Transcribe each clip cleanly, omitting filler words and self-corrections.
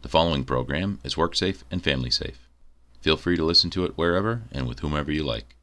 The following program is work safe and family safe. Feel free to listen to it wherever and with whomever you like.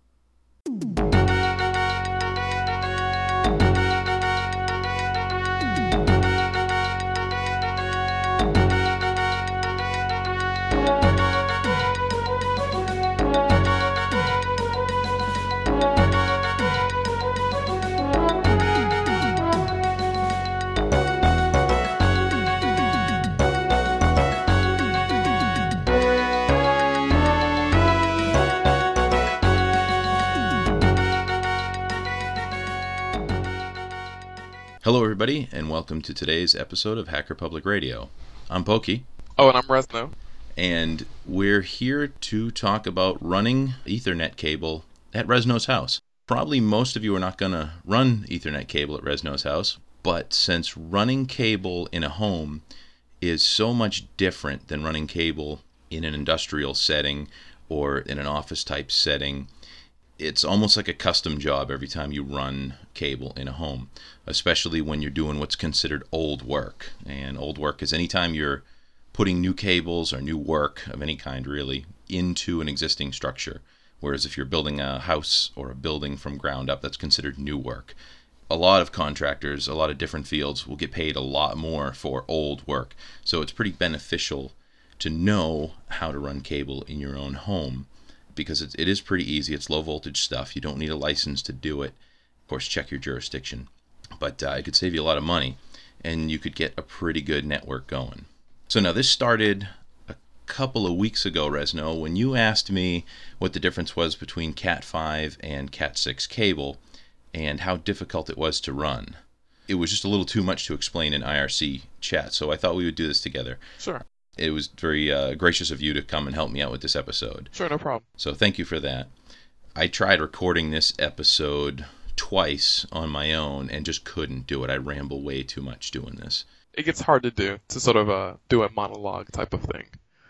Hello everybody, and welcome to today's episode of Hacker Public Radio. I'm Pokey. Oh, and I'm Resno. And we're here to talk about running Ethernet cable at Resno's house. Probably most of you are not going to run Ethernet cable at Resno's house, but since running cable in a home is so much different than running cable in an industrial setting or in an office type setting, it's almost like a custom job every time you run cable in a home, especially when you're doing what's considered old work. And old work is anytime you're putting new cables or new work of any kind, really, into an existing structure. Whereas if you're building a house or a building from ground up, that's considered new work. A lot of contractors, a lot of different fields will get paid a lot more for old work. So it's pretty beneficial to know how to run cable in your own home, because it is pretty easy. It's low voltage stuff. You don't need a license to do it. Of course, check your jurisdiction. But it could save you a lot of money, and you could get a pretty good network going. So now this started a couple of weeks ago, Resno, when you asked me what the difference was between Cat 5 and Cat 6 cable and how difficult it was to run. It was just a little too much to explain in IRC chat, so I thought we would do this together. Sure. It was very gracious of you to come and help me out with this episode. Sure, no problem. So thank you for that. I tried recording this episode twice on my own and just couldn't do it. I ramble way too much doing this. It gets hard to do, to sort of do a monologue type of thing.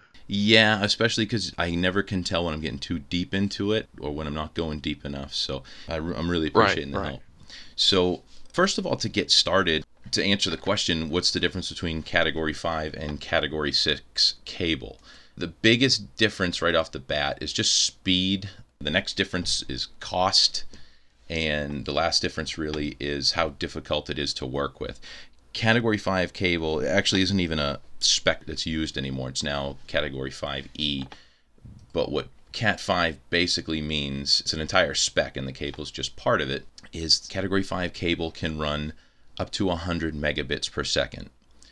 Yeah, especially because I never can tell when I'm getting too deep into it or when I'm not going deep enough. So I'm really appreciating the help. So first of all, to get started, to answer the question, what's the difference between Category 5 and Category 6 cable? The biggest difference right off the bat is just speed. The next difference is cost. And the last difference really is how difficult it is to work with. Category 5 cable actually isn't even a spec that's used anymore. It's now Category 5E. But what Cat 5 basically means, it's an entire spec and the cable is just part of it, is Category 5 cable can run up to 100 megabits per second.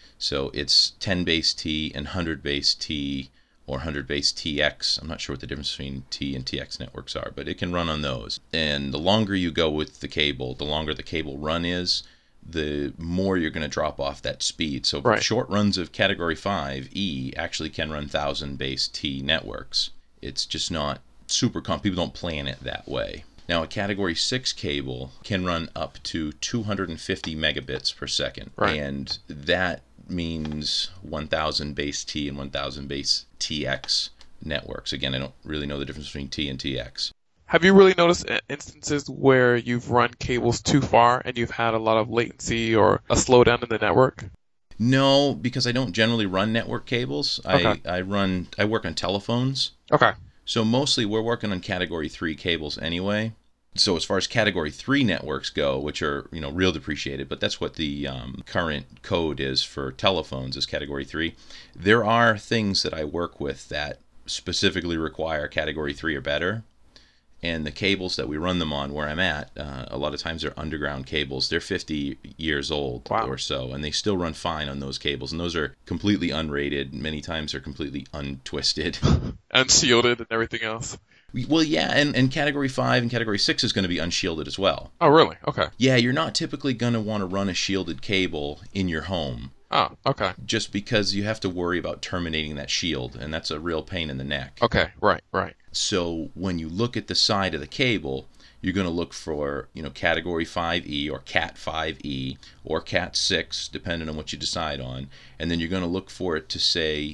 So it's 10 base T and 100 base T or 100 base TX. I'm not sure what the difference between T and TX networks are, but it can run on those. And the longer you go with the cable, the longer the cable run is, the more you're going to drop off that speed. So short runs of Category 5E actually can run 1,000 base T networks. It's just not super common. People don't plan it that way. Now, a Category 6 cable can run up to 250 megabits per second. Right. And that means 1,000 base T and 1,000 base TX networks. Again, I don't really know the difference between T and TX. Have you really noticed instances where you've run cables too far and you've had a lot of latency or a slowdown in the network? No, because I don't generally run network cables. Okay. I work on telephones. Okay. So mostly we're working on Category 3 cables anyway. So as far as Category 3 networks go, which are, real depreciated, but that's what the current code is for telephones, is Category 3. There are things that I work with that specifically require Category 3 or better. And the cables that we run them on where I'm at, a lot of times they're underground cables. They're 50 years old or so, and they still run fine on those cables. And those are completely unrated. Many times they're completely untwisted. Unshielded and everything else. Well, yeah, and Category 5 and Category 6 is going to be unshielded as well. Oh, really? Okay. Yeah, you're not typically going to want to run a shielded cable in your home. Oh, okay. Just because you have to worry about terminating that shield, and that's a real pain in the neck. Okay, right. So when you look at the side of the cable, you're going to look for, Category 5E or Cat 5E or Cat 6, depending on what you decide on. And then you're going to look for it to say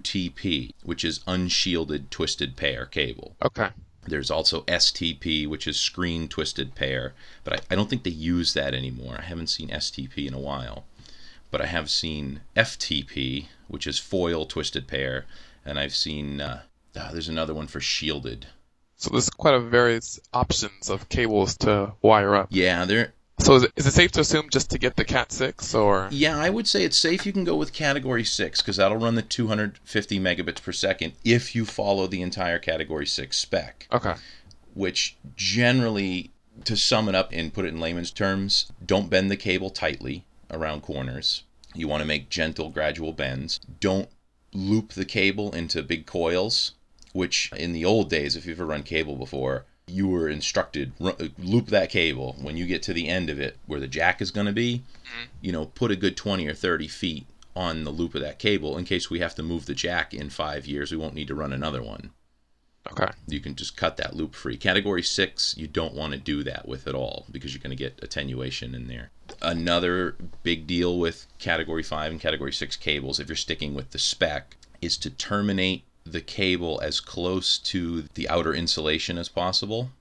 UTP, which is unshielded twisted pair cable. Okay. There's also STP, which is screen twisted pair, but I don't think they use that anymore. I haven't seen STP in a while. but I have seen FTP, which is foil twisted pair, and I've seen there's another one for shielded. So there's quite a various options of cables to wire up. Yeah, there. So is it safe to assume just to get the Cat 6 or? Yeah, I would say it's safe. You can go with Category 6 because that'll run the 250 megabits per second if you follow the entire Category 6 spec. Okay. Which generally, to sum it up and put it in layman's terms, don't bend the cable tightly around corners. You want to make gentle, gradual bends. Don't loop the cable into big coils, which in the old days, if you've ever run cable before, you were instructed, loop that cable. When you get to the end of it, where the jack is going to be, put a good 20 or 30 feet on the loop of that cable in case we have to move the jack in 5 years. We won't need to run another one. Okay. You can just cut that loop free. Category 6, you don't want to do that with at all because you're going to get attenuation in there. Another big deal with Category 5 and Category 6 cables, if you're sticking with the spec, is to terminate the cable as close to the outer insulation as possible,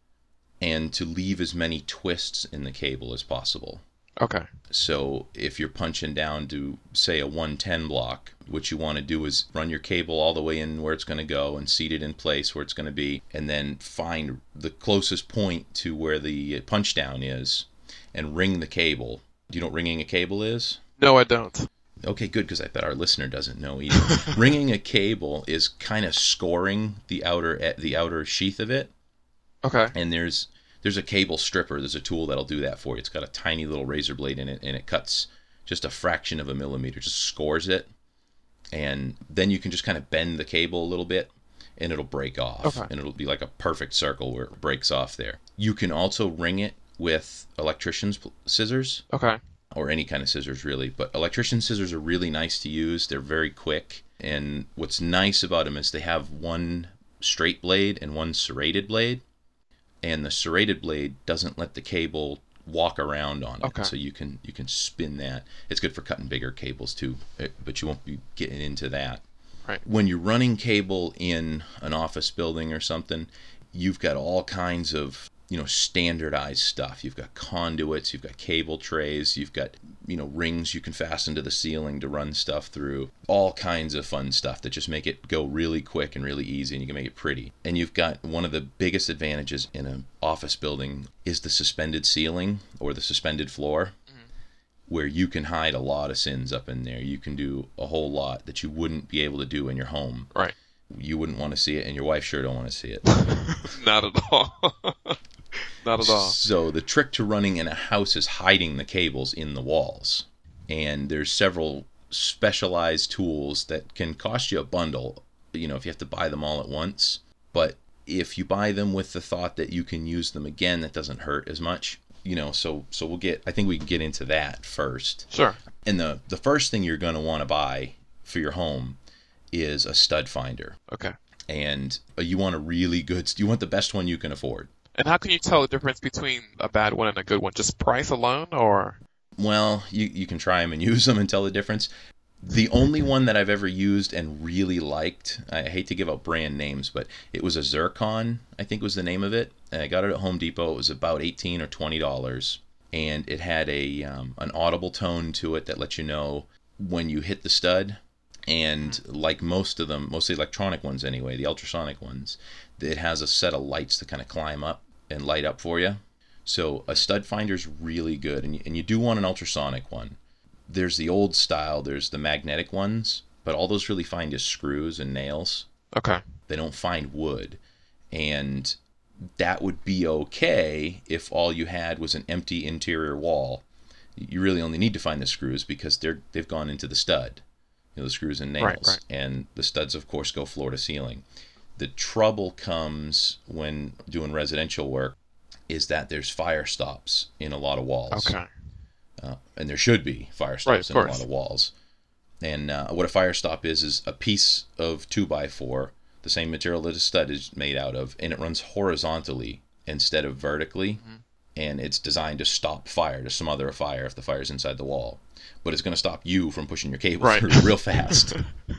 and to leave as many twists in the cable as possible. Okay. So if you're punching down to, say, a 110 block, what you want to do is run your cable all the way in where it's going to go and seat it in place where it's going to be, and then find the closest point to where the punch down is and ring the cable. Do you know what ringing a cable is? No, I don't. Okay, good, because I bet our listener doesn't know either. Ringing a cable is kind of scoring the outer sheath of it. Okay. And there's a cable stripper. There's a tool that'll do that for you. It's got a tiny little razor blade in it, and it cuts just a fraction of a millimeter, just scores it. And then you can just kind of bend the cable a little bit, and it'll break off. Okay. And it'll be like a perfect circle where it breaks off there. You can also ring it with electrician's scissors. Okay. Or any kind of scissors, really. But electrician scissors are really nice to use. They're very quick. And what's nice about them is they have one straight blade and one serrated blade. And the serrated blade doesn't let the cable walk around on it. Okay. So you can spin that. It's good for cutting bigger cables, too. But you won't be getting into that. Right. When you're running cable in an office building or something, you've got all kinds of standardized stuff. You've got conduits, you've got cable trays, you've got, rings you can fasten to the ceiling to run stuff through. All kinds of fun stuff that just make it go really quick and really easy, and you can make it pretty. And you've got one of the biggest advantages in an office building is the suspended ceiling or the suspended floor, where you can hide a lot of sins up in there. You can do a whole lot that you wouldn't be able to do in your home. Right. You wouldn't want to see it, and your wife sure don't want to see it. Not at all. Not at all. So the trick to running in a house is hiding the cables in the walls. And there's several specialized tools that can cost you a bundle, if you have to buy them all at once. But if you buy them with the thought that you can use them again, that doesn't hurt as much. So I think we can get into that first. Sure. And the first thing you're going to want to buy for your home is a stud finder. Okay. And you want you want the best one you can afford. And how can you tell the difference between a bad one and a good one? Just price alone, or? Well, you can try them and use them and tell the difference. The only one that I've ever used and really liked, I hate to give out brand names, but it was a Zircon, I think was the name of it. And I got it at Home Depot. It was about $18 or $20. And it had an audible tone to it that lets you know when you hit the stud. And like most of them, most of the electronic ones anyway, the ultrasonic ones, it has a set of lights to kind of climb up and light up for you. So a stud finder's really good, and you do want an ultrasonic one. There's the old style, there's the magnetic ones, but all those really find is screws and nails. Okay. They don't find wood. And that would be okay if all you had was an empty interior wall. You really only need to find the screws because they've gone into the stud. The screws and nails. Right. And the studs, of course, go floor to ceiling. The trouble comes when doing residential work is that there's fire stops in a lot of walls. Okay. And there should be fire stops in a lot of walls. And what a fire stop is a piece of 2x4, the same material that a stud is made out of, and it runs horizontally instead of vertically. Mm-hmm. And it's designed to stop fire, to smother a fire if the fire's inside the wall. But it's going to stop you from pushing your cable through real fast.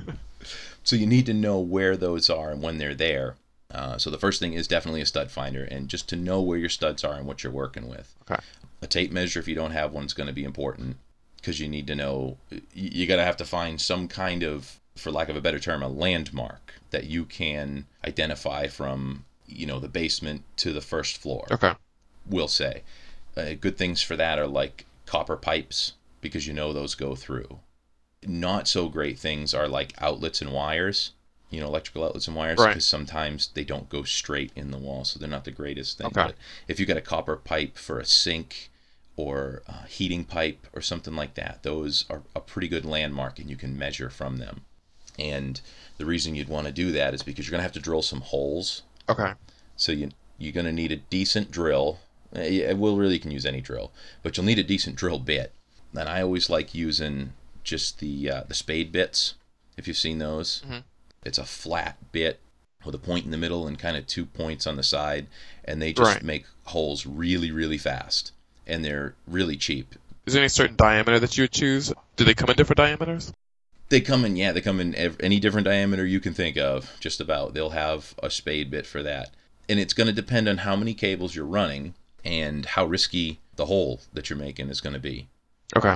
So you need to know where those are and when they're there. So the first thing is definitely a stud finder, and just to know where your studs are and what you're working with. Okay. A tape measure, if you don't have one, is going to be important. because you need to know, you got to have to find some kind of, for lack of a better term, a landmark that you can identify from, the basement to the first floor. Okay. We'll say. Good things for that are like copper pipes, because those go through. Not so great things are like outlets and wires, electrical outlets and wires, Right. because sometimes they don't go straight in the wall, so they're not the greatest thing. Okay. But if you got a copper pipe for a sink or a heating pipe or something like that, those are a pretty good landmark, and you can measure from them. And the reason you'd want to do that is because you're going to have to drill some holes. Okay. So you're going to need a decent drill. Well, really, you can use any drill, but you'll need a decent drill bit. And I always like using just the spade bits, if you've seen those. Mm-hmm. It's a flat bit with a point in the middle and kind of 2 points on the side, and they just make holes really, really fast, and they're really cheap. Is there any certain diameter that you would choose? Do they come in different diameters? They come in any different diameter you can think of, just about. They'll have a spade bit for that. And it's going to depend on how many cables you're running and how risky the hole that you're making is going to be. Okay.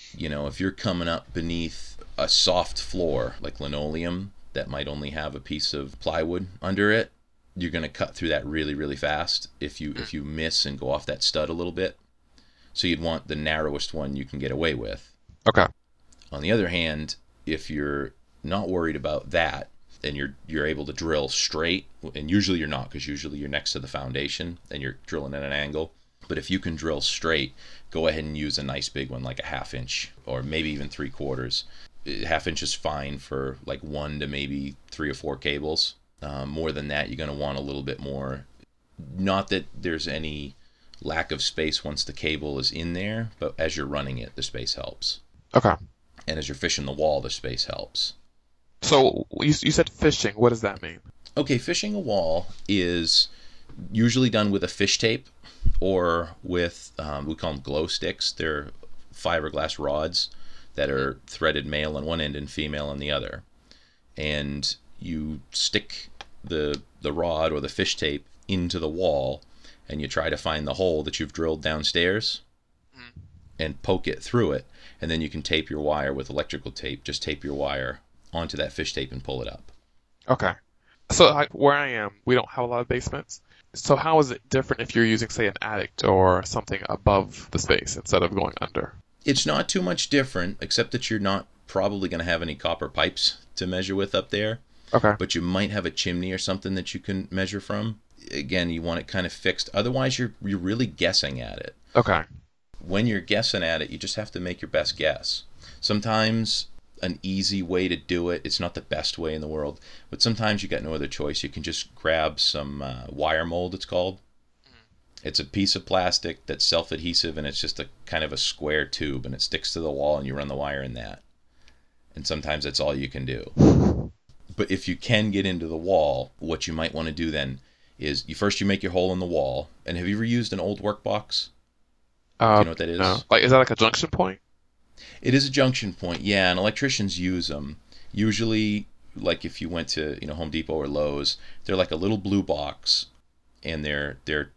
If you're coming up beneath a soft floor like linoleum that might only have a piece of plywood under it, you're going to cut through that really, really fast if you miss and go off that stud a little bit. So you'd want the narrowest one you can get away with. Okay. On the other hand, if you're not worried about that and you're able to drill straight, and usually you're not, because usually you're next to the foundation and you're drilling at an angle, but if you can drill straight, go ahead and use a nice big one, like a 1/2 inch or maybe even 3/4. 1/2 inch is fine for like 1 to maybe 3 or 4 cables. More than that, you're going to want a little bit more. Not that there's any lack of space once the cable is in there, but as you're running it, the space helps. Okay. And as you're fishing the wall, the space helps. So you said fishing. What does that mean? Okay, fishing a wall is usually done with a fish tape or with, we call them glow sticks. They're fiberglass rods that are threaded male on one end and female on the other. And you stick the rod or the fish tape into the wall, and you try to find the hole that you've drilled downstairs and poke it through it. And then you can tape your wire with electrical tape. Just tape your wire onto that fish tape and pull it up. Okay. So where I am, we don't have a lot of basements. So how is it different if you're using, say, an attic or something above the space instead of going under? It's not too much different, except that you're not probably going to have any copper pipes to measure with up there. Okay. But you might have a chimney or something that you can measure from. Again, you want it kind of fixed. Otherwise, you're really guessing at it. Okay. When you're guessing at it, you just have to make your best guess. Sometimes an easy way to do it, it's not the best way in the world, but sometimes you got no other choice. You can just grab some wire mold, it's called. It's a piece of plastic that's self-adhesive, and it's just a kind of a square tube, and it sticks to the wall, and you run the wire in that. And sometimes that's all you can do. But if you can get into the wall, what you might want to do then is you make your hole in the wall. And have you ever used an old work box? Do you know what that is? No. Is that like a junction point? It is a junction point, yeah, and electricians use them. Usually, like if you went to Home Depot or Lowe's, they're like a little blue box, and they're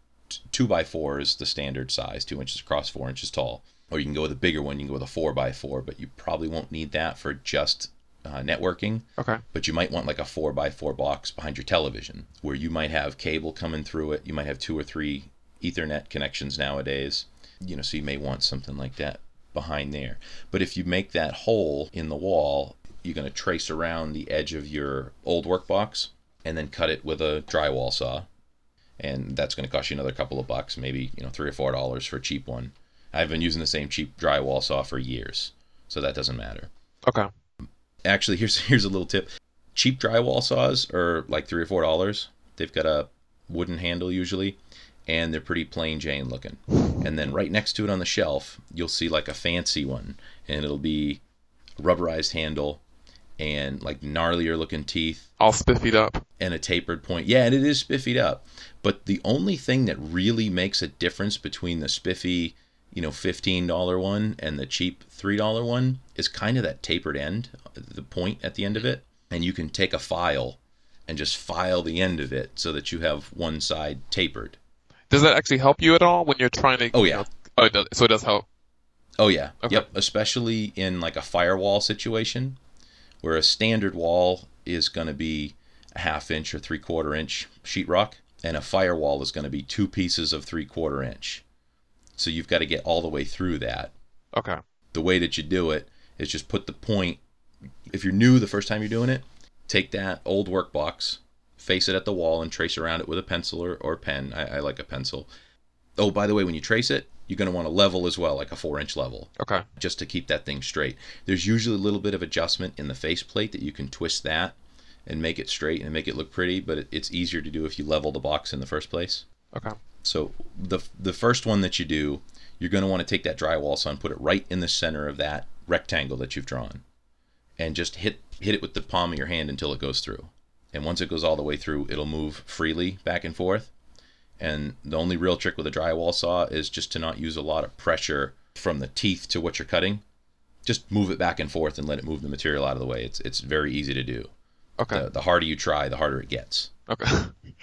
2x4 is the standard size, 2 inches across, 4 inches tall. Or you can go with a bigger one, you can go with a 4x4, but you probably won't need that for just networking. Okay. But you might want like a 4x4 box behind your television, where you might have cable coming through it. You might have 2 or 3 Ethernet connections nowadays. So you may want something like that behind there. But if you make that hole in the wall, you're going to trace around the edge of your old work box and then cut it with a drywall saw. And that's going to cost you another couple of bucks, maybe $3 or $4 for a cheap one. I've been using the same cheap drywall saw for years, so that doesn't matter. Okay. Actually, here's a little tip. Cheap drywall saws are like $3 or $4. They've got a wooden handle usually, and they're pretty plain Jane looking. And then right next to it on the shelf, you'll see like a fancy one, and it'll be a rubberized handle and like gnarlier looking teeth. All spiffied up. And a tapered point. Yeah, and it is spiffied up. But the only thing that really makes a difference between the spiffy, $15 one and the cheap $3 one is kind of that tapered end, the point at the end of it. And you can take a file and just file the end of it so that you have one side tapered. Does that actually help you at all when you're trying to? Oh, yeah. So it does help. Oh yeah. Okay. Yep. Especially in like a firewall situation where a standard wall is going to be a 1/2 inch or 3/4 inch sheetrock, and a firewall is going to be 2 pieces of 3/4 inch. So you've got to get all the way through that. Okay. The way that you do it is just put the point. If you're new the first time you're doing it, take that old workbox, face it at the wall, and trace around it with a pencil or pen. I like a pencil. Oh, by the way, when you trace it, you're going to want to level as well, like a 4-inch level, Okay. just to keep that thing straight. There's usually a little bit of adjustment in the faceplate that you can twist that and make it straight and make it look pretty, but it's easier to do if you level the box in the first place. Okay. So the first one that you do, you're going to want to take that drywall saw and put it right in the center of that rectangle that you've drawn, and just hit it with the palm of your hand until it goes through. And once it goes all the way through, it'll move freely back and forth. And the only real trick with a drywall saw is just to not use a lot of pressure from the teeth to what you're cutting. Just move it back and forth and let it move the material out of the way. It's very easy to do. Okay. The harder you try, the harder it gets. Okay.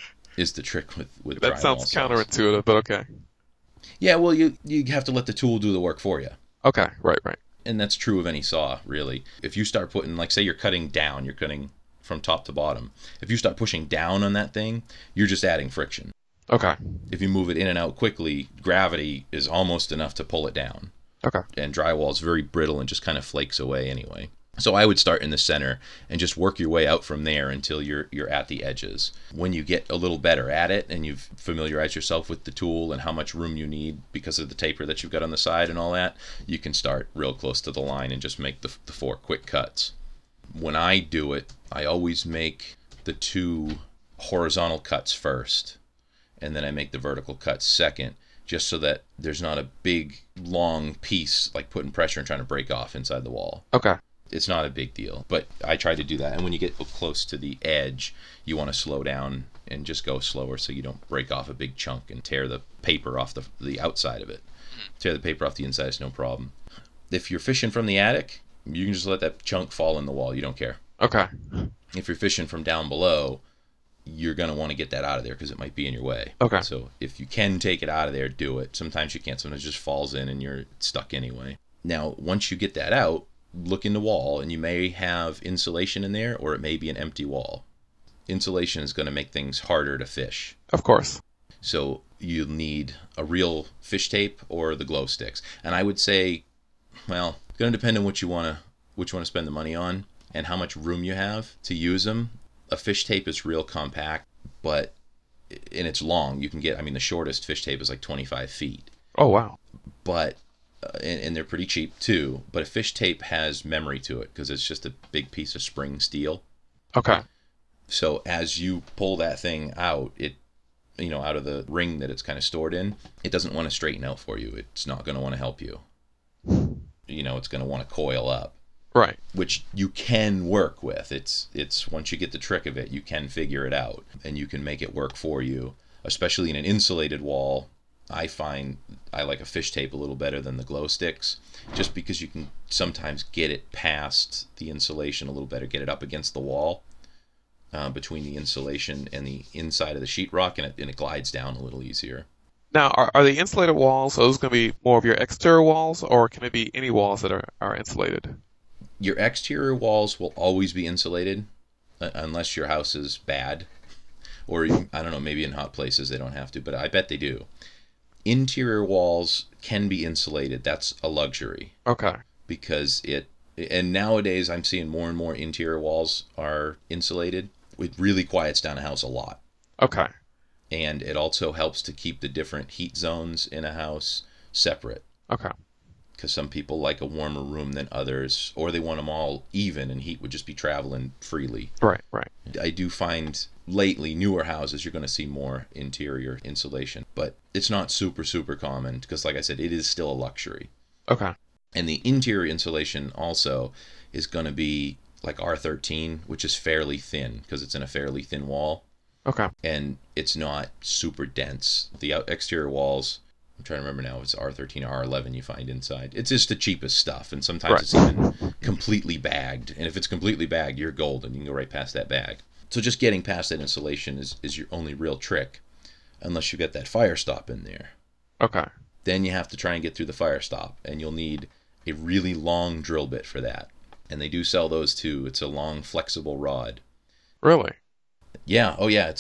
Is the trick with That drywall sounds saws. counterintuitive, but okay. Yeah, well, you have to let the tool do the work for you. Okay. Right. Right. And that's true of any saw, really. If you start putting, like, say you're cutting down, you're cutting from top to bottom. If you start pushing down on that thing, you're just adding friction. Okay. If you move it in and out quickly, gravity is almost enough to pull it down. Okay. And drywall is very brittle and just kind of flakes away anyway. So I would start in the center and just work your way out from there until you're at the edges. When you get a little better at it and you've familiarized yourself with the tool and how much room you need because of the taper that you've got on the side and all that, you can start real close to the line and just make the 4 quick cuts. When I do it, I always make the 2 horizontal cuts first, and then I make the vertical cuts second, just so that there's not a big, long piece like putting pressure and trying to break off inside the wall. Okay. It's not a big deal, but I try to do that. And when you get close to the edge, you want to slow down and just go slower so you don't break off a big chunk and tear the paper off the outside of it. Tear the paper off the inside is no problem. If you're fishing from the attic, you can just let that chunk fall in the wall. You don't care. Okay. If you're fishing from down below, you're going to want to get that out of there because it might be in your way. Okay. So if you can take it out of there, do it. Sometimes you can't. Sometimes it just falls in and you're stuck anyway. Now, once you get that out, look in the wall, and you may have insulation in there, or it may be an empty wall. Insulation is going to make things harder to fish. Of course. So you'll need a real fish tape or the glow sticks. And I would say, well, it's going to depend on what you want to spend the money on and how much room you have to use them. A fish tape is real compact, but and it's long. You can get, the shortest fish tape is like 25 feet. Oh, wow. But and they're pretty cheap too. But a fish tape has memory to it because it's just a big piece of spring steel. Okay. So as you pull that thing out, it, out of the ring that it's kind of stored in, it doesn't want to straighten out for you. It's not going to want to help you. It's going to want to coil up. Right. Which you can work with. It's once you get the trick of it, you can figure it out and you can make it work for you. Especially in an insulated wall, I find I like a fish tape a little better than the glow sticks, just because you can sometimes get it past the insulation a little better, get it up against the wall between the insulation and the inside of the sheetrock, and it glides down a little easier. Now, are the insulated walls, those going to be more of your exterior walls, or can it be any walls that are insulated? Your exterior walls will always be insulated unless your house is bad, or I don't know, maybe in hot places they don't have to, but I bet they do. Interior walls can be insulated. That's a luxury. Okay. Because and nowadays I'm seeing more and more interior walls are insulated. It really quiets down a house a lot. Okay. And it also helps to keep the different heat zones in a house separate. Okay. Because some people like a warmer room than others, or they want them all even and heat would just be traveling freely. Right, right. I do find lately, newer houses, you're going to see more interior insulation. But it's not super, super common because, like I said, it is still a luxury. Okay. And the interior insulation also is going to be like R13, which is fairly thin because it's in a fairly thin wall. Okay. And it's not super dense. The exterior walls, I'm trying to remember now if it's R13 or R11 you find inside. It's just the cheapest stuff, and sometimes It's even completely bagged. And if it's completely bagged, you're golden. You can go right past that bag. So just getting past that insulation is your only real trick, unless you get that fire stop in there. Okay. Then you have to try and get through the fire stop, and you'll need a really long drill bit for that. And they do sell those too. It's a long, flexible rod. Really? Yeah. Oh, yeah.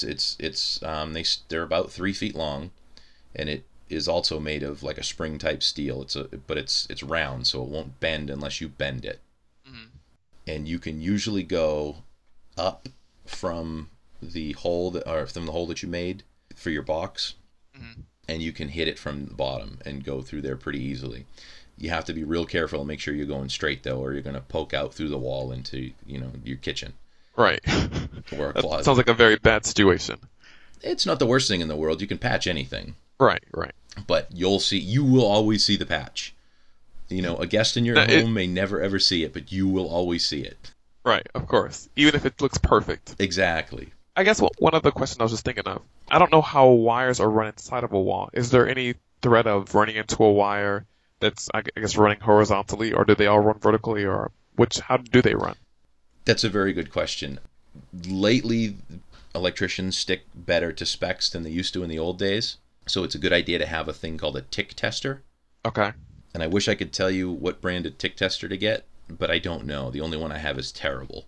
They're about 3 feet long, and it is also made of like a spring type steel. But it's round, so it won't bend unless you bend it. Mm-hmm. And you can usually go up from the hole that you made for your box, Mm-hmm. and you can hit it from the bottom and go through there pretty easily. You have to be real careful and make sure you're going straight though, or you're going to poke out through the wall into your kitchen Right. or a That closet. sounds like a very bad situation. It's not the worst thing in the world. You can patch anything, Right, right. but you will always see the patch. A guest in your home may never ever see it, but you will always see it. Right, of course. Even if it looks perfect. Exactly. I guess one other question I was just thinking of. I don't know how wires are run inside of a wall. Is there any threat of running into a wire that's, I guess, running horizontally, or do they all run vertically, or how do they run? That's a very good question. Lately, electricians stick better to specs than they used to in the old days. So it's a good idea to have a thing called a tick tester. Okay. And I wish I could tell you what brand of tick tester to get, but I don't know. The only one I have is terrible.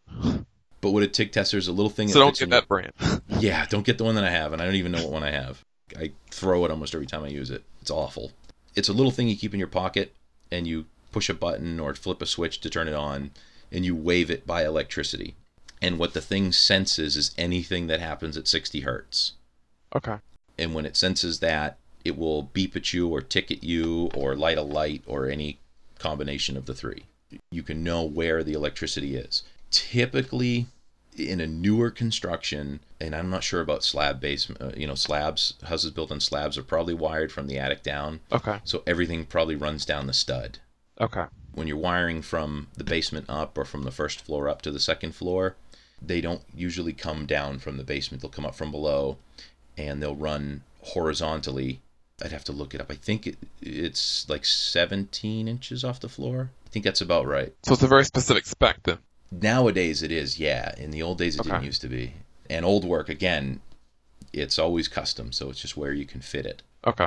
But what a tick tester is a little thing. So don't get that brand. Yeah, don't get the one that I have, and I don't even know what one I have. I throw it almost every time I use it. It's awful. It's a little thing you keep in your pocket, and you push a button or flip a switch to turn it on, and you wave it by electricity. And what the thing senses is anything that happens at 60 hertz. Okay. And when it senses that, it will beep at you or tick at you or light a light or any combination of the three. You can know where the electricity is. Typically, in a newer construction, and I'm not sure about slab basement, slabs, houses built on slabs are probably wired from the attic down. Okay. So everything probably runs down the stud. Okay. When you're wiring from the basement up or from the first floor up to the second floor, they don't usually come down from the basement. They'll come up from below, and they'll run horizontally. I'd have to look it up. I think it's like 17 inches off the floor. I think that's about right. So it's a very specific spec then. Nowadays it is, yeah. In the old days it Okay. didn't used to be. And old work, again, it's always custom, so it's just where you can fit it. Okay.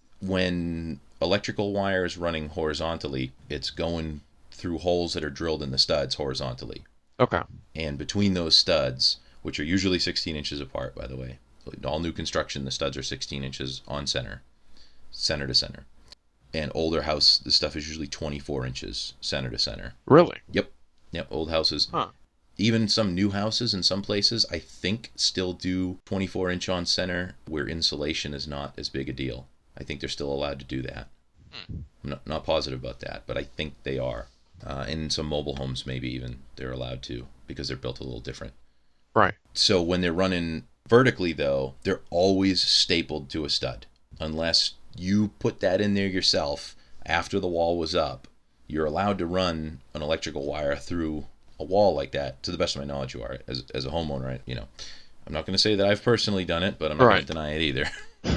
When electrical wire is running horizontally, it's going through holes that are drilled in the studs horizontally. Okay. And between those studs, which are usually 16 inches apart, by the way, all new construction, the studs are 16 inches on center to center. And older house, the stuff is usually 24 inches center to center. Really? Yep, old houses. Huh. Even some new houses in some places, I think, still do 24-inch on center where insulation is not as big a deal. I think they're still allowed to do that. I'm not positive about that, but I think they are. And in some mobile homes, maybe even, they're allowed to because they're built a little different. Right. So when they're running vertically, though, they're always stapled to a stud. Unless you put that in there yourself after the wall was up, you're allowed to run an electrical wire through a wall like that. To the best of my knowledge, you are as a homeowner. Right? I'm not going to say that I've personally done it, but I'm not going to deny it either.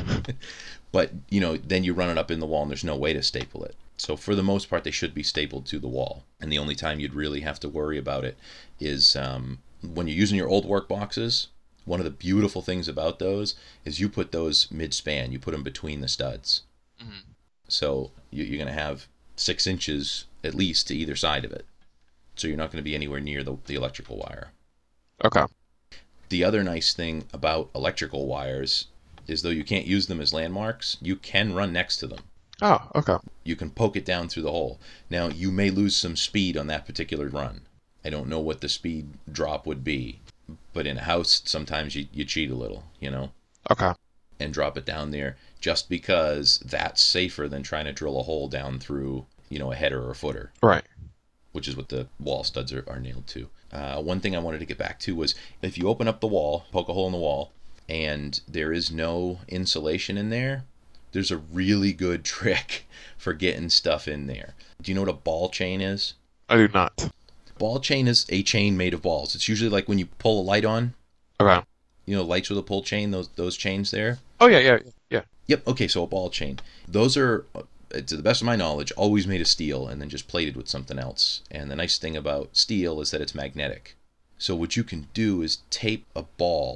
But then you run it up in the wall, and there's no way to staple it. So for the most part, they should be stapled to the wall. And the only time you'd really have to worry about it is when you're using your old work boxes. One of the beautiful things about those is you put those mid-span. You put them between the studs. Mm-hmm. So you're going to have 6 inches at least to either side of it. So you're not going to be anywhere near the electrical wire. Okay. The other nice thing about electrical wires is though you can't use them as landmarks, you can run next to them. Oh, okay. You can poke it down through the hole. Now, you may lose some speed on that particular run. I don't know what the speed drop would be. But in a house, sometimes you cheat a little, Okay. and drop it down there just because that's safer than trying to drill a hole down through, a header or a footer. Right. Which is what the wall studs are nailed to. One thing I wanted to get back to was if you open up the wall, poke a hole in the wall, and there is no insulation in there, there's a really good trick for getting stuff in there. Do you know what a ball chain is? I do not. Ball chain is a chain made of balls. It's usually like when you pull a light on. Okay. Lights with a pull chain, those chains there. Oh, yeah. Yep, okay, so a ball chain. Those are, to the best of my knowledge, always made of steel and then just plated with something else. And the nice thing about steel is that it's magnetic. So what you can do is tape a ball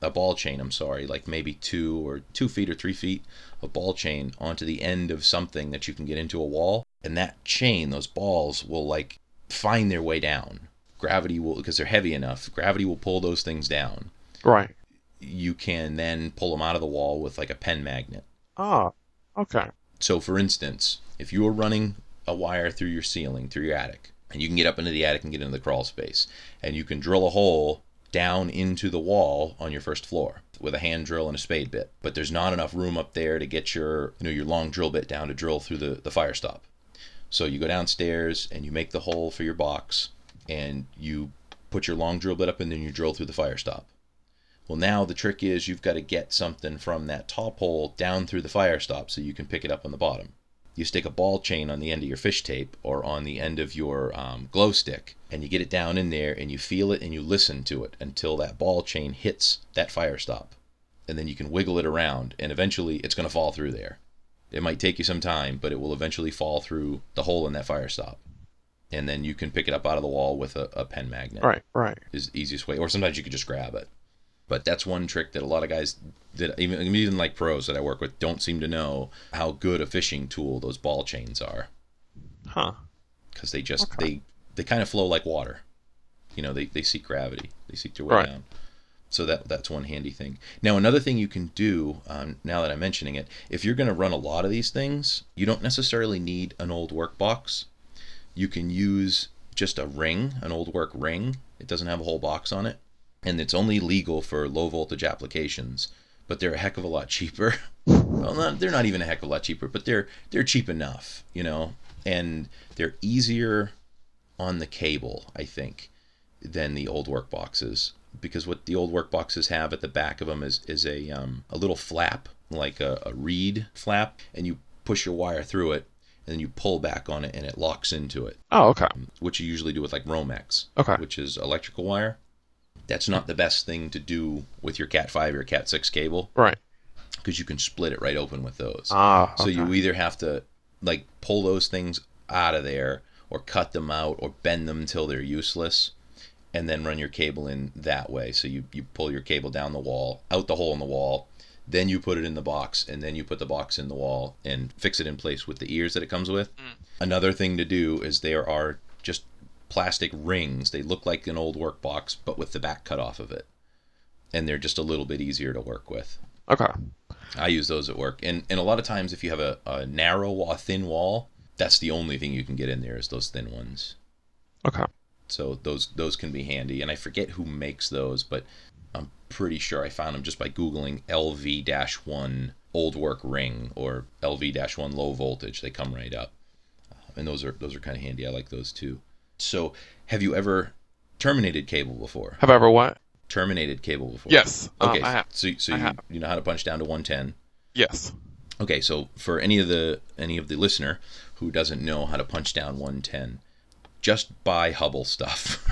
a ball chain, I'm sorry, like maybe 2 feet or 3 feet of ball chain onto the end of something that you can get into a wall. And that chain, those balls will like find their way down. Gravity will, because they're heavy enough, gravity will pull those things down. Right. You can then pull them out of the wall with like a pen magnet. Ah, okay. So for instance, if you were running a wire through your ceiling, through your attic, and you can get up into the attic and get into the crawl space, and you can drill a hole down into the wall on your first floor with a hand drill and a spade bit, but there's not enough room up there to get your long drill bit down to drill through the fire stop. So you go downstairs and you make the hole for your box, and you put your long drill bit up, and then you drill through the fire stop. Well, now the trick is you've got to get something from that top hole down through the fire stop so you can pick it up on the bottom. You stick a ball chain on the end of your fish tape or on the end of your glow stick, and you get it down in there, and you feel it and you listen to it until that ball chain hits that fire stop. And then you can wiggle it around, and eventually it's going to fall through there. It might take you some time, but it will eventually fall through the hole in that fire stop. And then you can pick it up out of the wall with a pen magnet. Right. Is the easiest way. Or sometimes you could just grab it. But that's one trick that a lot of guys, that even like pros that I work with, don't seem to know how good a fishing tool those ball chains are. Huh. Because they just, they kind of flow like water. They seek gravity. They seek their way down. So that's one handy thing. Now, another thing you can do, now that I'm mentioning it, if you're going to run a lot of these things, you don't necessarily need an old work box. You can use just a ring, an old work ring. It doesn't have a whole box on it. And it's only legal for low voltage applications, but they're a heck of a lot cheaper. Well, they're not even a heck of a lot cheaper, but they're cheap enough, and they're easier on the cable, I think, than the old work boxes, because what the old work boxes have at the back of them is a little flap, like a reed flap, and you push your wire through it, and then you pull back on it, and it locks into it. Oh, okay. Which you usually do with like Romex, Okay. which is electrical wire. That's not the best thing to do with your Cat 5 or Cat 6 cable. Right. Because you can split it right open with those. Ah, okay. So you either have to like pull those things out of there, or cut them out, or bend them until they're useless, and then run your cable in that way. So you pull your cable down the wall, out the hole in the wall, then you put it in the box, and then you put the box in the wall and fix it in place with the ears that it comes with. Another thing to do is there are just plastic rings. They look like an old work box, but with the back cut off of it. And they're just a little bit easier to work with. Okay. I use those at work. And a lot of times if you have a narrow wall, a thin wall, that's the only thing you can get in there is those thin ones. Okay. So those can be handy. And I forget who makes those, but I'm pretty sure I found them just by Googling LV-1 old work ring or LV-1 low voltage. They come right up. And those are kind of handy. I like those too. So, have you ever terminated cable before? Have I ever what? Terminated cable before? Yes. Okay, I have. so you know how to punch down to 110? Yes. Okay, so for any of the listener who doesn't know how to punch down 110, just buy Hubbell stuff.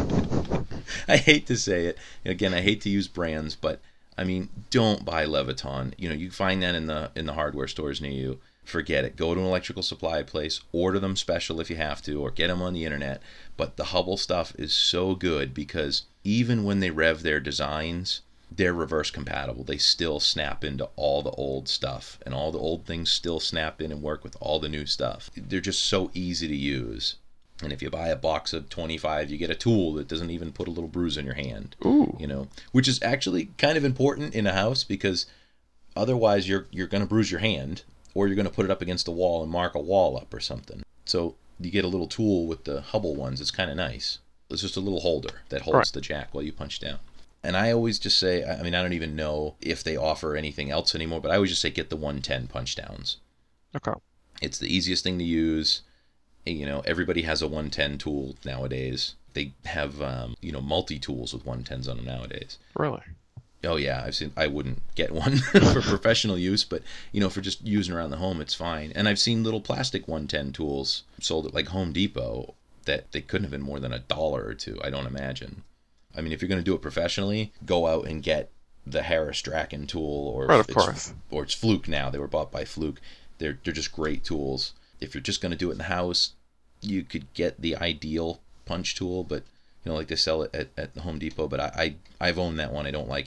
I hate to say it. Again, I hate to use brands, but I mean, don't buy Leviton. You find that in the hardware stores near you. Forget it. Go to an electrical supply place, order them special if you have to, or get them on the internet. But the Hubbell stuff is so good because even when they rev their designs, they're reverse compatible. They still snap into all the old stuff, and all the old things still snap in and work with all the new stuff. They're just so easy to use. And if you buy a box of 25, you get a tool that doesn't even put a little bruise on your hand. Ooh. Which is actually kind of important in a house because otherwise you're going to bruise your hand. Or you're going to put it up against a wall and mark a wall up or something. So you get a little tool with the Hubbell ones. It's kind of nice. It's just a little holder that holds the jack while you punch down. And I always just say, I mean, I don't even know if they offer anything else anymore, but I always just say get the 110 punch downs. Okay. It's the easiest thing to use. Everybody has a 110 tool nowadays. They have, multi-tools with 110s on them nowadays. Really? Oh yeah, I wouldn't get one for professional use, but for just using around the home, it's fine. And I've seen little plastic 110 tools sold at like Home Depot that they couldn't have been more than $1 or $2. I don't imagine. I mean, if you're going to do it professionally, go out and get the Harris Draken tool, or right, of course. Or it's Fluke now. They were bought by Fluke. They're just great tools. If you're just going to do it in the house, you could get the Ideal punch tool, but like they sell it at Home Depot. But I've owned that one. I don't like it.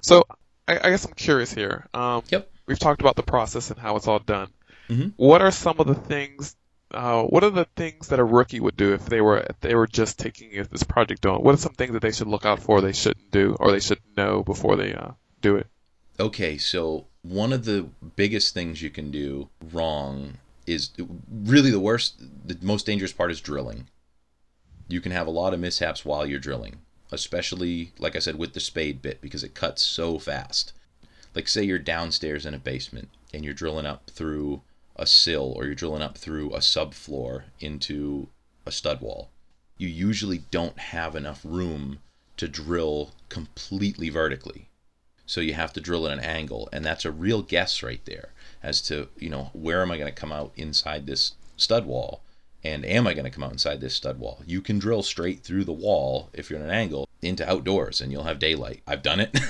So I guess I'm curious here. Yep. We've talked about the process and how it's all done. Hmm. What are some of the things? What are the things that a rookie would do if they were just taking this project on? What are some things that they should look out for, they shouldn't do, or they should know before they do it? Okay, so one of the biggest things you can do wrong is really the most dangerous part is drilling. You can have a lot of mishaps while you're drilling, especially, like I said, with the spade bit because it cuts so fast. Like, say you're downstairs in a basement and you're drilling up through a sill or you're drilling up through a subfloor into a stud wall. You usually don't have enough room to drill completely vertically. So you have to drill at an angle, and that's a real guess right there as to, where am I going to come out inside this stud wall, and am I going to come out inside this stud wall? You can drill straight through the wall if you're at an angle into outdoors, and you'll have daylight. I've done it.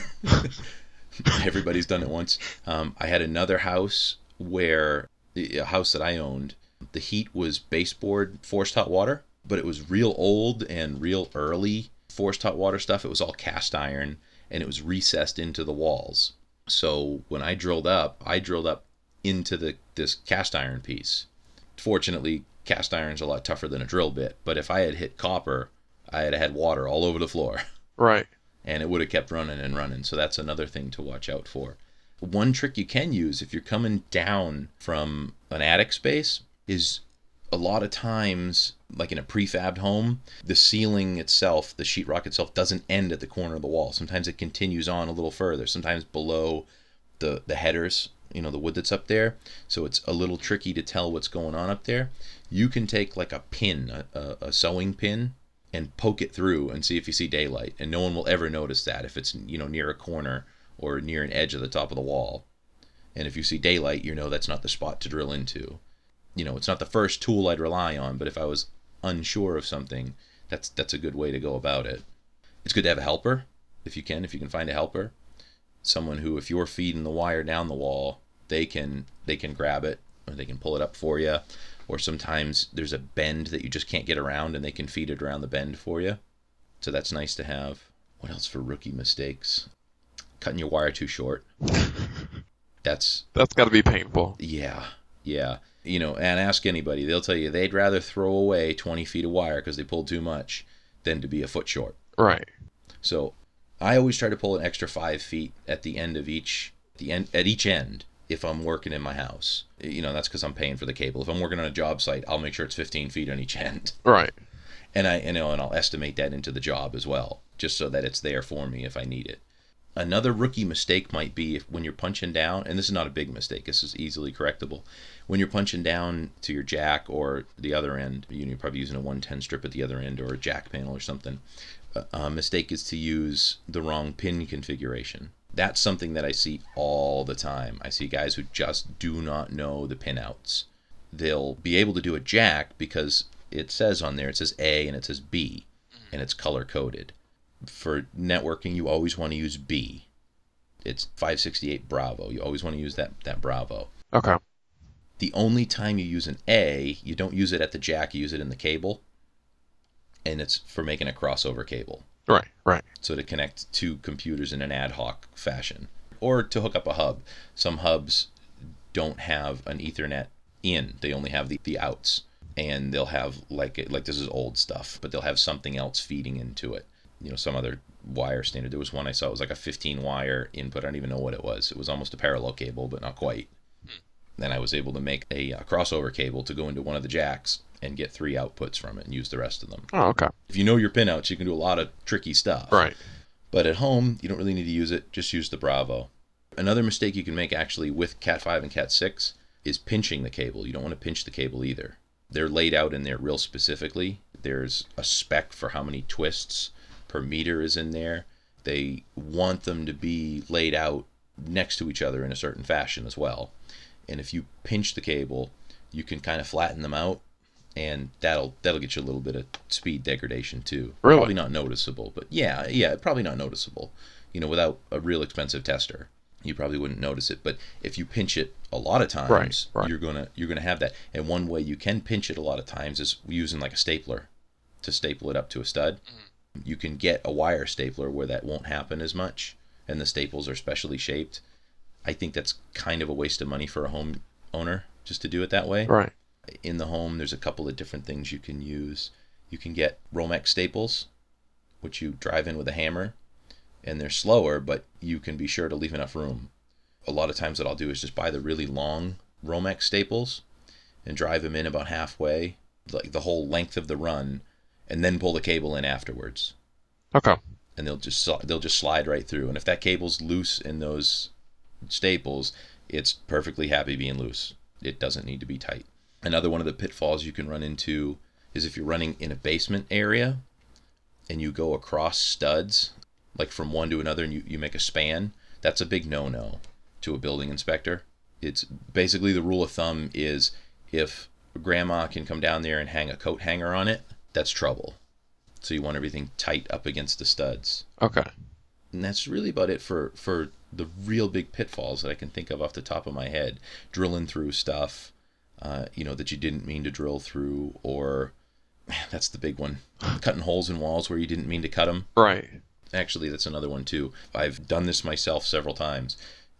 Everybody's done it once. I had another house where a house that I owned, the heat was baseboard forced hot water, but it was real old and real early forced hot water stuff. It was all cast iron and it was recessed into the walls. So when I drilled up into this cast iron piece. Fortunately, cast iron's a lot tougher than a drill bit, but if I had hit copper, I had had water all over the floor. Right. And it would have kept running and running. So that's another thing to watch out for. One trick you can use if you're coming down from an attic space is a lot of times, like in a prefabbed home, the ceiling itself, the sheetrock itself, doesn't end at the corner of the wall. Sometimes it continues on a little further, sometimes below the headers, the wood that's up there. So it's a little tricky to tell what's going on up there. You can take like a pin, a sewing pin, and poke it through and see if you see daylight. And no one will ever notice that if it's, near a corner or near an edge of the top of the wall. And if you see daylight, that's not the spot to drill into. It's not the first tool I'd rely on, but if I was unsure of something, that's a good way to go about it. It's good to have a helper, if you can find a helper. Someone who, if you're feeding the wire down the wall, they can grab it, or they can pull it up for you. Or sometimes there's a bend that you just can't get around and they can feed it around the bend for you. So that's nice to have. What else for rookie mistakes? Cutting your wire too short. That's got to be painful. Yeah. And ask anybody. They'll tell you they'd rather throw away 20 feet of wire because they pulled too much than to be a foot short. Right. So I always try to pull an extra 5 feet at the end of each end if I'm working in my house. That's because I'm paying for the cable. If I'm working on a job site, I'll make sure it's 15 feet on each end. Right. And I'll estimate that into the job as well, just so that it's there for me if I need it. Another rookie mistake might be when you're punching down, and this is not a big mistake, this is easily correctable. When you're punching down to your jack or the other end, you're probably using a 110 strip at the other end or a jack panel or something. A mistake is to use the wrong pin configuration. That's something that I see all the time. I see guys who just do not know the pin outs. They'll be able to do a jack because it says on there, it says A and it says B, and it's color coded. For networking, you always want to use B. It's 568 Bravo. You always want to use that Bravo. Okay. The only time you use an A, you don't use it at the jack, you use it in the cable. And it's for making a crossover cable. Right. So to connect two computers in an ad hoc fashion. Or to hook up a hub. Some hubs don't have an Ethernet in. They only have the outs. And they'll have, like this is old stuff, but they'll have something else feeding into it. Some other wire standard. There was one I saw, it was like a 15 wire input. I don't even know what it was. It was almost a parallel cable, but not quite. Then I was able to make a crossover cable to go into one of the jacks and get 3 outputs from it and use the rest of them. Oh, okay. If you know your pinouts, you can do a lot of tricky stuff. Right. But at home, you don't really need to use it. Just use the Bravo. Another mistake you can make actually with Cat 5 and Cat 6 is pinching the cable. You don't want to pinch the cable either. They're laid out in there real specifically. There's a spec for how many twists per meter is in there. They want them to be laid out next to each other in a certain fashion as well. And if you pinch the cable, you can kind of flatten them out, and that'll get you a little bit of speed degradation too. Really? Probably not noticeable, but yeah, probably not noticeable. Without a real expensive tester, you probably wouldn't notice it. But if you pinch it a lot of times, right. you're gonna have that. And one way you can pinch it a lot of times is using like a stapler to staple it up to a stud. You can get a wire stapler where that won't happen as much, and the staples are specially shaped. I think that's kind of a waste of money for a home owner just to do it that way. Right. In the home, there's a couple of different things you can use. You can get Romex staples, which you drive in with a hammer, and they're slower, but you can be sure to leave enough room. A lot of times what I'll do is just buy the really long Romex staples and drive them in about halfway, like the whole length of the run, and then pull the cable in afterwards. Okay. And they'll just slide right through. And if that cable's loose in those staples, it's perfectly happy being loose. It doesn't need to be tight. Another one of the pitfalls you can run into is if you're running in a basement area and you go across studs, like from one to another, and you make a span. That's a big no-no to a building inspector. It's basically, the rule of thumb is if grandma can come down there and hang a coat hanger on it, that's trouble. So you want everything tight up against the studs. Okay. And that's really about it for the real big pitfalls that I can think of off the top of my head. Drilling through stuff, that you didn't mean to drill through, or that's the big one. Cutting holes in walls where you didn't mean to cut them. Right. Actually, that's another one too. I've done this myself several times.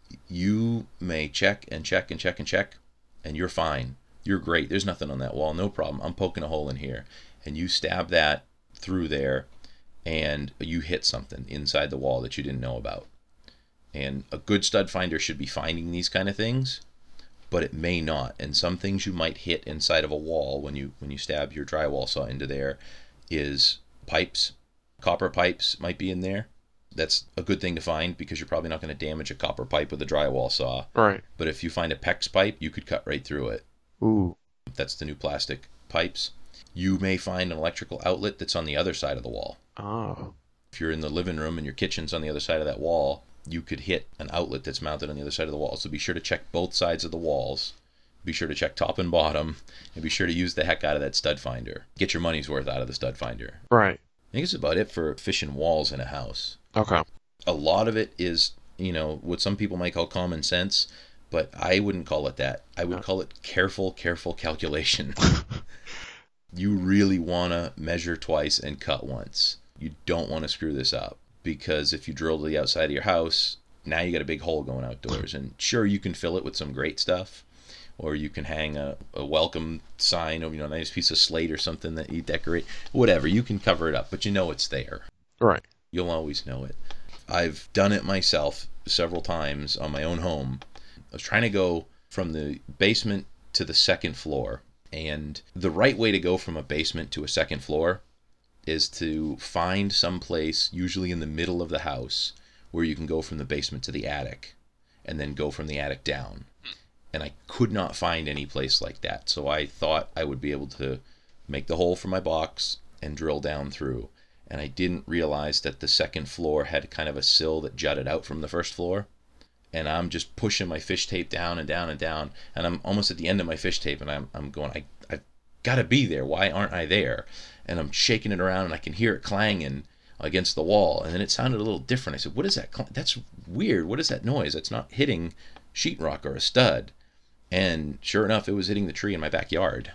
You may check and check and check and check, and you're fine. You're great. There's nothing on that wall. No problem. I'm poking a hole in here. And you stab that through there, and you hit something inside the wall that you didn't know about. And a good stud finder should be finding these kind of things, but it may not. And some things you might hit inside of a wall when you stab your drywall saw into there is pipes. Copper pipes might be in there. That's a good thing to find because you're probably not going to damage a copper pipe with a drywall saw. Right. But if you find a PEX pipe, you could cut right through it. Ooh. That's the new plastic pipes. You may find an electrical outlet that's on the other side of the wall. Oh. If you're in the living room and your kitchen's on the other side of that wall, you could hit an outlet that's mounted on the other side of the wall. So be sure to check both sides of the walls. Be sure to check top and bottom, and be sure to use the heck out of that stud finder. Get your money's worth out of the stud finder. Right. I think it's about it for fishing walls in a house. Okay. A lot of it is, what some people might call common sense, but I wouldn't call it that. I would call it careful calculation. You really want to measure twice and cut once. You don't want to screw this up, because if you drill to the outside of your house, now you got a big hole going outdoors. And sure, you can fill it with some great stuff, or you can hang a welcome sign, or a nice piece of slate or something that you decorate. Whatever, you can cover it up, but it's there. Right. You'll always know it. I've done it myself several times on my own home. I was trying to go from the basement to the second floor, and the right way to go from a basement to a second floor is to find some place, usually in the middle of the house, where you can go from the basement to the attic, and then go from the attic down. And I could not find any place like that, so I thought I would be able to make the hole for my box and drill down through. And I didn't realize that the second floor had kind of a sill that jutted out from the first floor. And I'm just pushing my fish tape down and down and down, and I'm almost at the end of my fish tape, and I'm going, I've got to be there. Why aren't I there? And I'm shaking it around, and I can hear it clanging against the wall, and then it sounded a little different. I said, what is that? That's weird. What is that noise? It's not hitting sheetrock or a stud. And sure enough, it was hitting the tree in my backyard.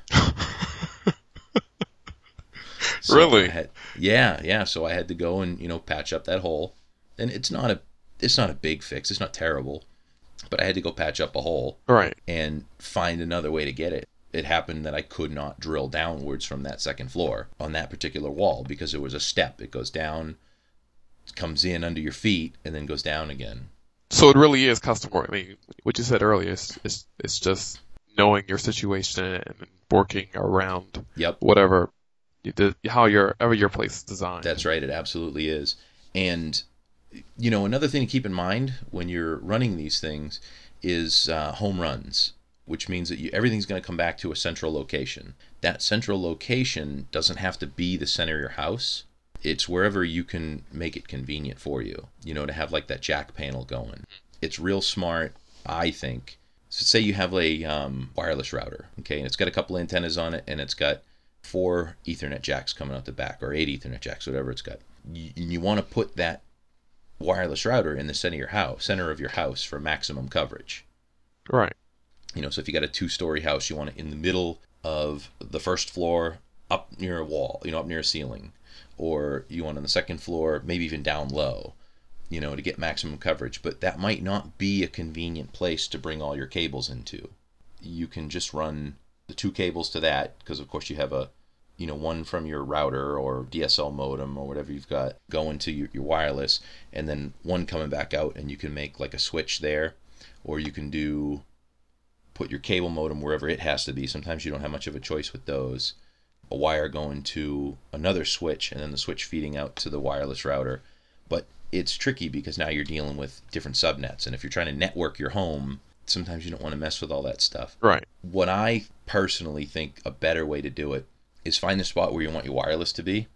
So really? Yeah. So I had to go and patch up that hole, and it's not a big fix. It's not terrible, but I had to go patch up a hole, Right. and find another way to get it. It happened that I could not drill downwards from that second floor on that particular wall because there was a step. It goes down, comes in under your feet, and then goes down again. So it really is custom work. I mean, what you said earlier is just knowing your situation and working around Yep. whatever your place is designed. That's right. It absolutely is. And another thing to keep in mind when you're running these things is home runs, which means that everything's going to come back to a central location. That central location doesn't have to be the center of your house. It's wherever you can make it convenient for you, to have like that jack panel going. It's real smart, I think. So say you have a wireless router, okay, and it's got a couple antennas on it, and it's got 4 Ethernet jacks coming out the back, or 8 Ethernet jacks, whatever it's got. You want to put that wireless router in the center of your house for maximum coverage. Right. So if you got a 2-story house, you want it in the middle of the first floor, up near a wall, up near a ceiling. Or you want on the second floor, maybe even down low. to get maximum coverage. But that might not be a convenient place to bring all your cables into. You can just run the two cables to that, because of course you have one from your router or DSL modem or whatever you've got going to your wireless, and then one coming back out, and you can make like a switch there, or you can put your cable modem wherever it has to be. Sometimes you don't have much of a choice with those. A wire going to another switch, and then the switch feeding out to the wireless router. But it's tricky because now you're dealing with different subnets, and if you're trying to network your home, sometimes you don't want to mess with all that stuff. Right. What I personally think a better way to do it is find the spot where you want your wireless to be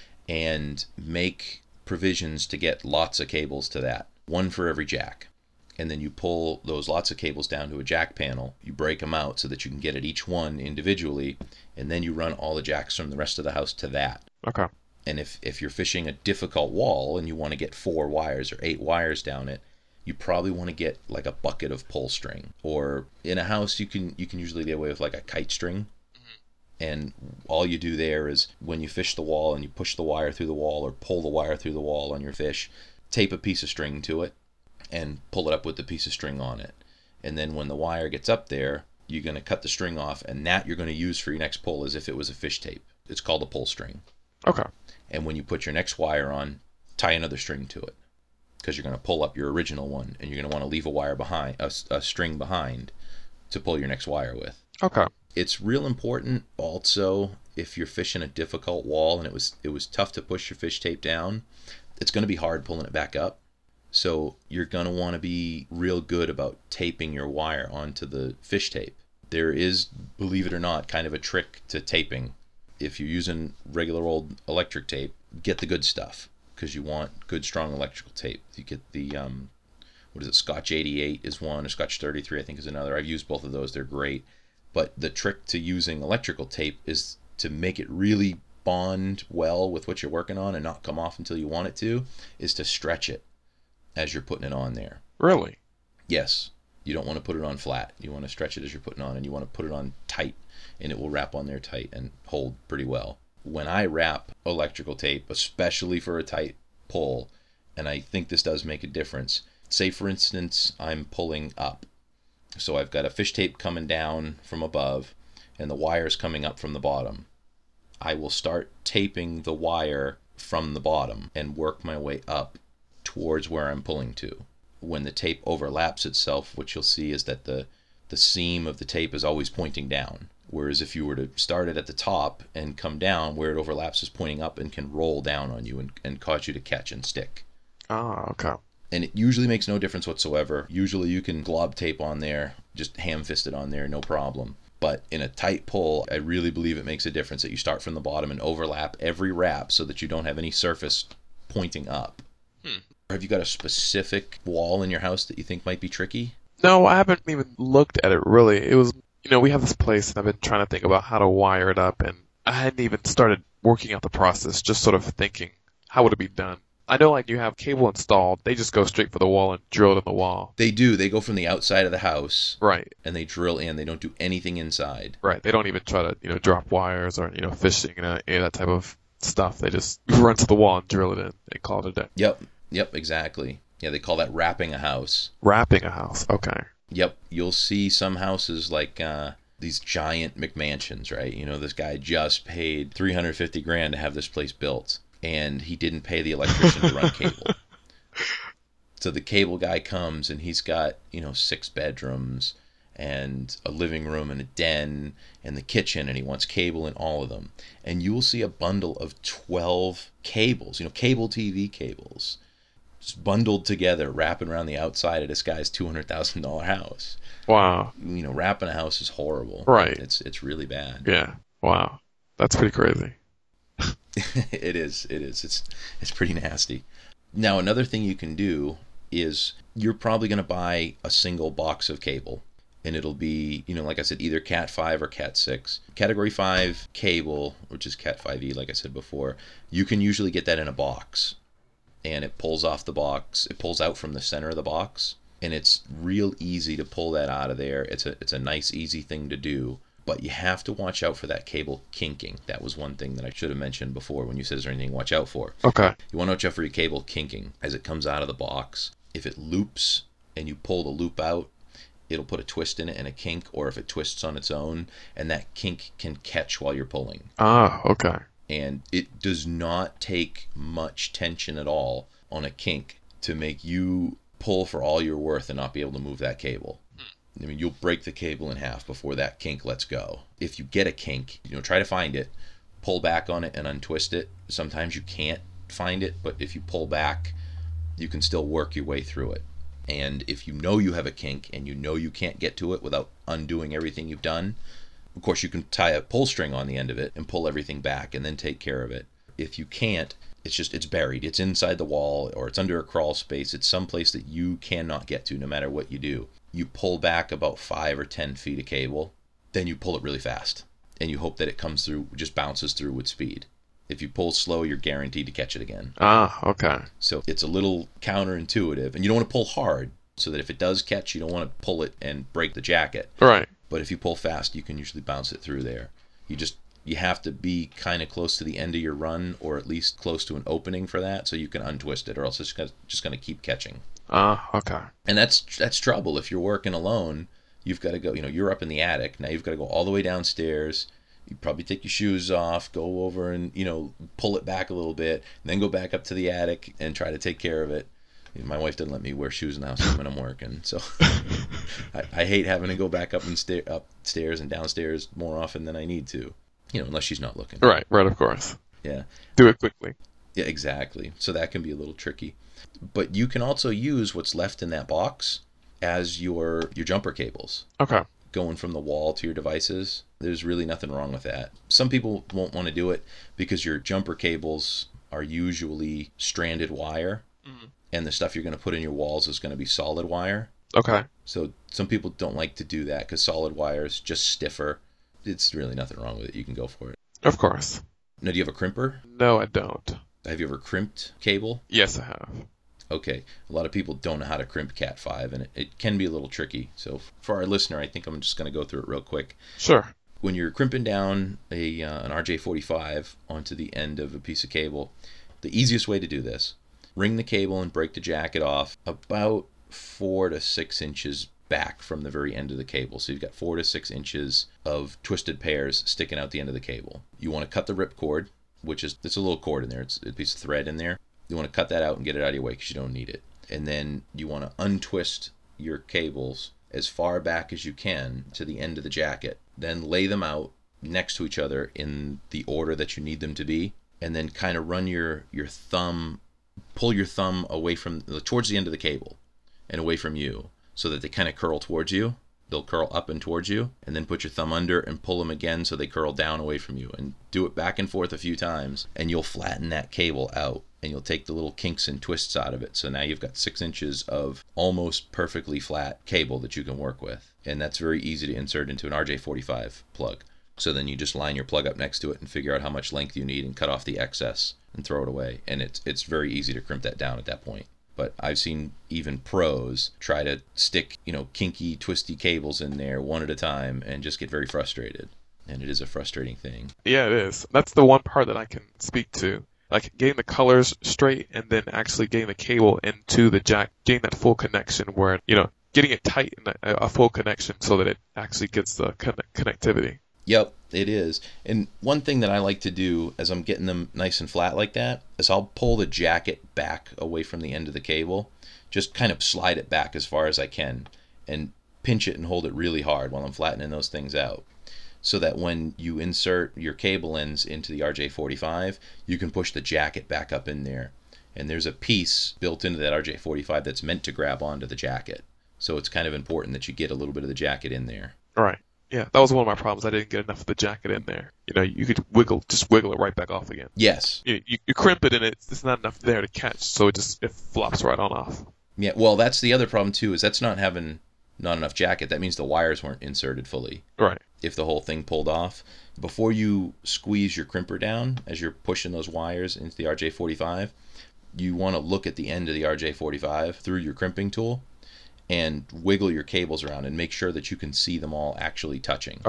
and make provisions to get lots of cables to that, one for every jack. And then you pull those lots of cables down to a jack panel, you break them out so that you can get at each one individually, and then you run all the jacks from the rest of the house to that. Okay. And if you're fishing a difficult wall and you want to get 4 wires or 8 wires down it, you probably want to get like a bucket of pull string. Or in a house, you can usually get away with like a kite string. And all you do there is when you fish the wall and you push the wire through the wall or pull the wire through the wall on your fish, tape a piece of string to it and pull it up with the piece of string on it. And then when the wire gets up there, you're going to cut the string off, and that you're going to use for your next pull as if it was a fish tape. It's called a pull string. Okay. And when you put your next wire on, tie another string to it, because you're going to pull up your original one, and you're going to want to leave a wire behind, a string behind, to pull your next wire with. Okay. It's real important also if you're fishing a difficult wall and it was tough to push your fish tape down, it's going to be hard pulling it back up. So you're going to want to be real good about taping your wire onto the fish tape. There is, believe it or not, kind of a trick to taping. If you're using regular old electric tape, get the good stuff, because you want good, strong electrical tape. You get the, Scotch 88 is one, or Scotch 33 I think is another. I've used both of those. They're great. But the trick to using electrical tape is to make it really bond well with what you're working on and not come off until you want it to, is to stretch it as you're putting it on there. Really? Yes. You don't want to put it on flat. You want to stretch it as you're putting on, and you want to put it on tight, and it will wrap on there tight and hold pretty well. When I wrap electrical tape, especially for a tight pull, and I think this does make a difference. Say, for instance, I'm pulling up. So I've got a fish tape coming down from above, and the wire's coming up from the bottom. I will start taping the wire from the bottom and work my way up towards where I'm pulling to. When the tape overlaps itself, what you'll see is that the seam of the tape is always pointing down. Whereas if you were to start it at the top and come down, where it overlaps is pointing up and can roll down on you and cause you to catch and stick. Ah, okay. And it usually makes no difference whatsoever. Usually you can glob tape on there, just ham-fist it on there, no problem. But in a tight pull, I really believe it makes a difference that you start from the bottom and overlap every wrap so that you don't have any surface pointing up. Have you got a specific wall in your house that you think might be tricky? No, I haven't even looked at it really. It was, we have this place and I've been trying to think about how to wire it up, and I hadn't even started working out the process, just sort of thinking, how would it be done? I know, like, you have cable installed, they just go straight for the wall and drill it in the wall. They do. They go from the outside of the house. Right. And they drill in. They don't do anything inside. Right. They don't even try to, drop wires or, fishing and any of that type of stuff. They just run to the wall and drill it in and call it a day. Yep, exactly. Yeah, they call that wrapping a house. Wrapping a house. Okay. Yep. You'll see some houses like these giant McMansions, right? This guy just paid $350,000 to have this place built, and he didn't pay the electrician to run cable. So the cable guy comes, and he's got, 6 bedrooms and a living room and a den and the kitchen, and he wants cable in all of them. And you will see a bundle of 12 cables, cable TV cables, just bundled together, wrapping around the outside of this guy's $200,000 house. Wow. Wrapping a house is horrible. Right. It's really bad. Yeah. Wow. That's pretty crazy. It is. It's pretty nasty. Now, another thing you can do is you're probably going to buy a single box of cable, and it'll be, like I said, either Cat 5 or Cat 6. Category 5 cable, which is Cat 5e, like I said before, you can usually get that in a box, and it pulls off the box. It pulls out from the center of the box, and it's real easy to pull that out of there. It's a nice, easy thing to do. But you have to watch out for that cable kinking. That was one thing that I should have mentioned before when you said, is there anything to watch out for? Okay. You want to watch out for your cable kinking as it comes out of the box. If it loops and you pull the loop out, it'll put a twist in it and a kink, or if it twists on its own, and that kink can catch while you're pulling. Ah, okay. And it does not take much tension at all on a kink to make you pull for all you're worth and not be able to move that cable. I mean, you'll break the cable in half before that kink lets go. If you get a kink, try to find it, pull back on it and untwist it. Sometimes you can't find it, but if you pull back, you can still work your way through it. And if you know you have a kink and you know you can't get to it without undoing everything you've done, of course you can tie a pull string on the end of it and pull everything back and then take care of it. If you can't, it's buried. It's inside the wall, or it's under a crawl space. It's someplace that you cannot get to no matter what you do. You pull back about 5 or 10 feet of cable, then you pull it really fast. And you hope that it comes through, just bounces through with speed. If you pull slow, you're guaranteed to catch it again. Ah, okay. So it's a little counterintuitive, and you don't want to pull hard, so that if it does catch, you don't want to pull it and break the jacket. Right. But if you pull fast, you can usually bounce it through there. You have to be kind of close to the end of your run, or at least close to an opening for that, so you can untwist it, or else it's just going to keep catching. Ah, okay. And that's trouble. If you're working alone, you've got to go, you're up in the attic. Now you've got to go all the way downstairs. You probably take your shoes off, go over and, pull it back a little bit, and then go back up to the attic and try to take care of it. My wife doesn't let me wear shoes in the house when I'm working, so I hate having to go back upstairs and downstairs more often than I need to, unless she's not looking. Right, of course. Yeah. Do it quickly. Yeah, exactly. So that can be a little tricky. But you can also use what's left in that box as your jumper cables. Okay. Going from the wall to your devices. There's really nothing wrong with that. Some people won't want to do it because your jumper cables are usually stranded wire, and the stuff you're going to put in your walls is going to be solid wire. Okay. So some people don't like to do that because solid wire is just stiffer. It's really nothing wrong with it. You can go for it. Of course. Now, do you have a crimper? No, I don't. Have you ever crimped cable? Yes, I have. Okay. A lot of people don't know how to crimp Cat5, and it can be a little tricky. So for our listener, I think I'm just going to go through it real quick. Sure. When you're crimping down an RJ45 onto the end of a piece of cable, the easiest way to do this, ring the cable and break the jacket off about 4 to 6 inches back from the very end of the cable. So you've got 4 to 6 inches of twisted pairs sticking out the end of the cable. You want to cut the rip cord, it's a little cord in there. It's a piece of thread in there. You want to cut that out and get it out of your way because you don't need it. And then you want to untwist your cables as far back as you can to the end of the jacket. Then lay them out next to each other in the order that you need them to be. And then kind of run your thumb, pull your thumb away from, towards the end of the cable and away from you so that they kind of curl towards you. They'll curl up and towards you, and then put your thumb under and pull them again so they curl down away from you. And do it back and forth a few times, and you'll flatten that cable out, and you'll take the little kinks and twists out of it. So now you've got 6 inches of almost perfectly flat cable that you can work with. And that's very easy to insert into an RJ45 plug. So then you just line your plug up next to it and figure out how much length you need and cut off the excess and throw it away. And it's very easy to crimp that down at that point. But I've seen even pros try to stick, kinky, twisty cables in there one at a time and just get very frustrated. And it is a frustrating thing. Yeah, it is. That's the one part that I can speak to. Like getting the colors straight and then actually getting the cable into the jack, getting that full connection where, getting it tight in a full connection so that it actually gets the connectivity. Yep, it is. And one thing that I like to do as I'm getting them nice and flat like that is I'll pull the jacket back away from the end of the cable, just kind of slide it back as far as I can and pinch it and hold it really hard while I'm flattening those things out. So that when you insert your cable ends into the RJ45, you can push the jacket back up in there. And there's a piece built into that RJ45 that's meant to grab onto the jacket. So it's kind of important that you get a little bit of the jacket in there. Right. Yeah, that was one of my problems. I didn't get enough of the jacket in there. You could wiggle it right back off again. Yes. You crimp it and it's not enough there to catch, so it flops right on off. Yeah, well, that's the other problem too, is that's not having not enough jacket. That means the wires weren't inserted fully. Right. If the whole thing pulled off. Before you squeeze your crimper down, as you're pushing those wires into the RJ45, you want to look at the end of the RJ45 through your crimping tool and wiggle your cables around and make sure that you can see them all actually touching. Okay.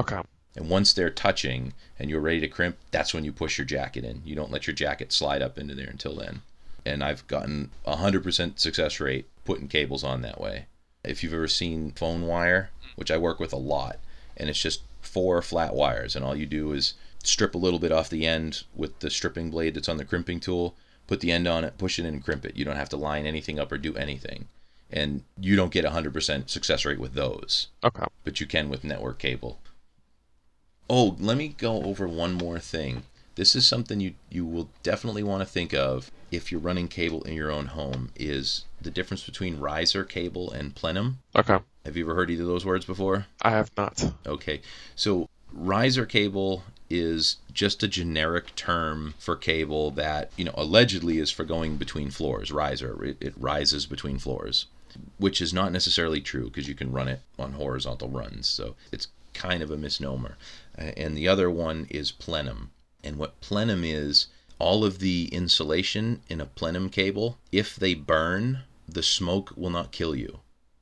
And once they're touching and you're ready to crimp, that's when you push your jacket in. You don't let your jacket slide up into there until then. And I've gotten 100% success rate putting cables on that way. If you've ever seen phone wire, which I work with a lot, and it's just 4 flat wires, and all you do is strip a little bit off the end with the stripping blade that's on the crimping tool, put the end on it, push it in and crimp it. You don't have to line anything up or do anything. And you don't get 100% success rate with those. Okay. But you can with network cable. Oh, let me go over one more thing. This is something you will definitely want to think of if you're running cable in your own home, is the difference between riser cable and plenum. Okay. Have you ever heard either of those words before? I have not. Okay. So riser cable is just a generic term for cable that, allegedly is for going between floors. Riser, it rises between floors, which is not necessarily true because you can run it on horizontal runs. So it's kind of a misnomer. And the other one is plenum. And what plenum is, all of the insulation in a plenum cable, if they burn, the smoke will not kill you.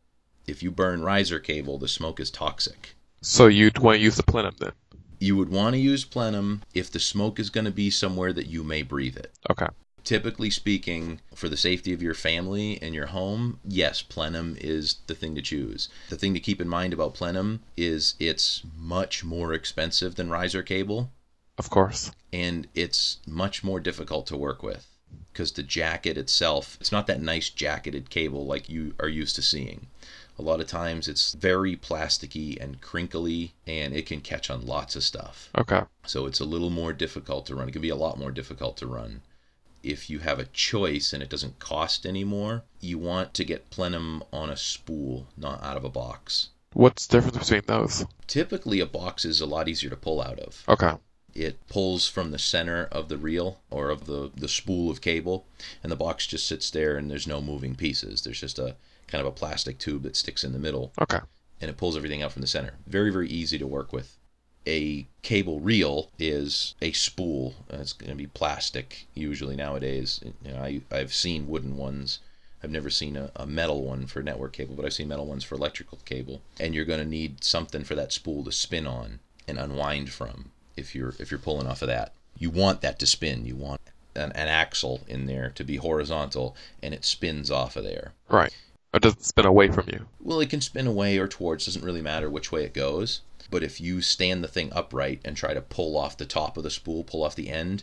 If you burn riser cable, the smoke is toxic. So you'd want to use the plenum then? You would want to use plenum if the smoke is going to be somewhere that you may breathe it. Okay. Typically speaking, for the safety of your family and your home, yes, plenum is the thing to choose. The thing to keep in mind about plenum is it's much more expensive than riser cable. Of course. And it's much more difficult to work with because the jacket itself, it's not that nice jacketed cable like you are used to seeing. A lot of times it's very plasticky and crinkly, and it can catch on lots of stuff. Okay. So it's a little more difficult to run. It can be a lot more difficult to run. If you have a choice and it doesn't cost any more, you want to get plenum on a spool, not out of a box. What's the difference between those? Typically a box is a lot easier to pull out of. Okay. It pulls from the center of the reel or of the spool of cable, and the box just sits there and there's no moving pieces. There's just a kind of a plastic tube that sticks in the middle. Okay. And it pulls everything out from the center. Very, very easy to work with. A cable reel is a spool. It's going to be plastic usually nowadays. I've seen wooden ones. I've never seen a metal one for network cable, but I've seen metal ones for electrical cable. And you're going to need something for that spool to spin on and unwind from if you're pulling off of that. You want that to spin. You want an axle in there to be horizontal, and it spins off of there. Right. It doesn't spin away from you. Well, it can spin away or towards. Doesn't really matter which way it goes. But if you stand the thing upright and try to pull off the top of the spool, pull off the end,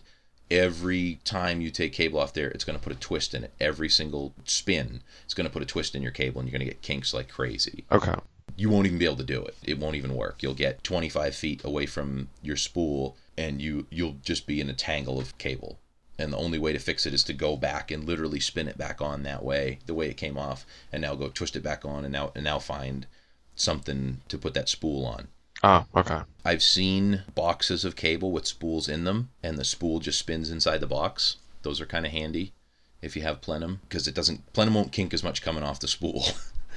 every time you take cable off there, it's going to put a twist in it. Every single spin, it's going to put a twist in your cable, and you're going to get kinks like crazy. Okay. You won't even be able to do it. It won't even work. You'll get 25 feet away from your spool, and you'll just be in a tangle of cable. And the only way to fix it is to go back and literally spin it back on that way, the way it came off, and now go twist it back on, and now find something to put that spool on. Oh, okay. I've seen boxes of cable with spools in them, and the spool just spins inside the box. Those are kind of handy if you have plenum, because plenum won't kink as much coming off the spool.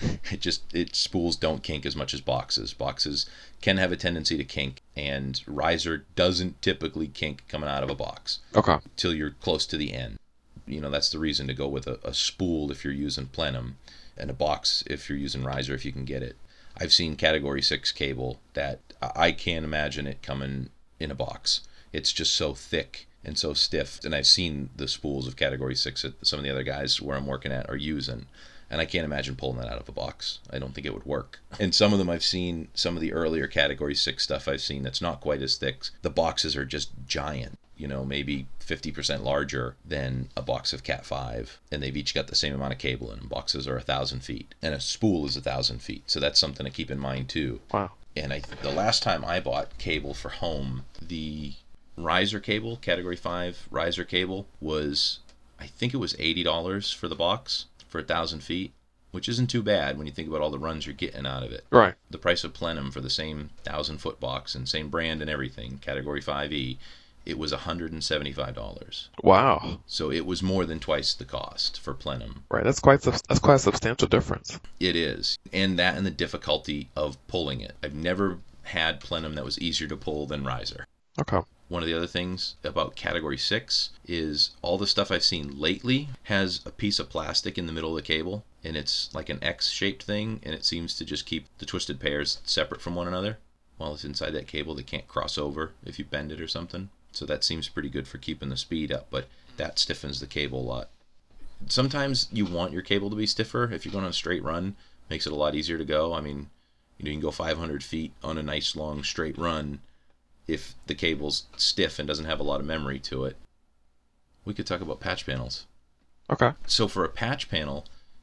Spools don't kink as much as boxes. Boxes can have a tendency to kink, and riser doesn't typically kink coming out of a box. Okay. Till you're close to the end. That's the reason to go with a spool if you're using plenum, and a box if you're using riser if you can get it. I've seen Category 6 cable that I can't imagine it coming in a box. It's just so thick and so stiff. And I've seen the spools of Category 6 that some of the other guys where I'm working at are using. And I can't imagine pulling that out of a box. I don't think it would work. And some of them I've seen, some of the earlier Category 6 stuff I've seen that's not quite as thick. The boxes are just giant. Maybe 50% larger than a box of Cat 5, and they've each got the same amount of cable in them. Boxes are 1,000 feet, and a spool is 1,000 feet, so that's something to keep in mind too. Wow. And the last time I bought cable for home, the riser cable, Category 5 riser cable, I think it was $80 for the box for 1,000 feet, which isn't too bad when you think about all the runs you're getting out of it. Right. The price of plenum for the same 1,000-foot box and same brand and everything, Category 5E, it was $175. Wow. So it was more than twice the cost for plenum. Right. That's quite a substantial difference. It is. And the difficulty of pulling it. I've never had plenum that was easier to pull than riser. Okay. One of the other things about Category 6 is all the stuff I've seen lately has a piece of plastic in the middle of the cable, and it's like an X-shaped thing, and it seems to just keep the twisted pairs separate from one another. while it's inside that cable. They can't cross over if you bend it or something. So that seems pretty good for keeping the speed up, but that stiffens the cable a lot. Sometimes you want your cable to be stiffer. If you're going on a straight run, makes it a lot easier to go. I mean, you can go 500 feet on a nice long straight run if the cable's stiff and doesn't have a lot of memory to it. We could talk about patch panels. Okay. So for a patch panel,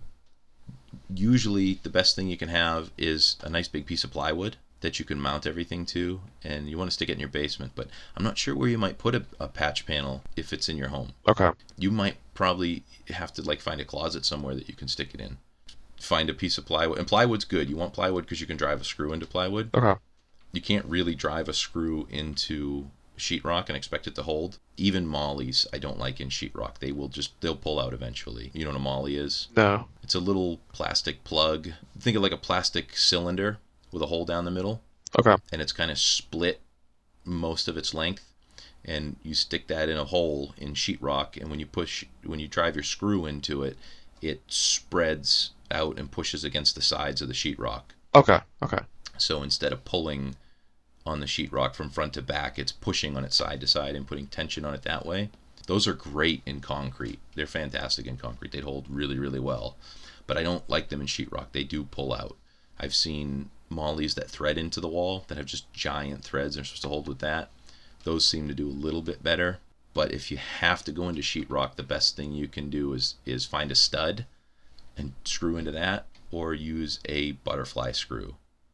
usually the best thing you can have is a nice big piece of plywood that you can mount everything to, and you want to stick it in your basement. But I'm not sure where you might put a patch panel if it's in your home. Okay. You might probably have to find a closet somewhere that you can stick it in. Find a piece of plywood, and plywood's good. You want plywood because you can drive a screw into plywood. Okay. You can't really drive a screw into sheetrock and expect it to hold. Even mollies I don't like in sheetrock. They'll pull out eventually. You know what a molly is? No. It's a little plastic plug. Think of like a plastic cylinder with a hole down the middle. Okay. And it's kind of split most of its length. And you stick that in a hole in sheetrock, and when you drive your screw into it, it spreads out and pushes against the sides of the sheetrock. Okay. Okay. So instead of pulling on the sheetrock from front to back, it's pushing on it side to side and putting tension on it that way. Those are great in concrete. They're fantastic in concrete. They'd hold really, really well. But I don't like them in sheetrock. They do pull out. I've seen mollies that thread into the wall that have just giant threads. They're supposed to hold with that. Those seem to do a little bit better. But if you have to go into sheetrock, the best thing you can do is find a stud and screw into that, or use a butterfly screw.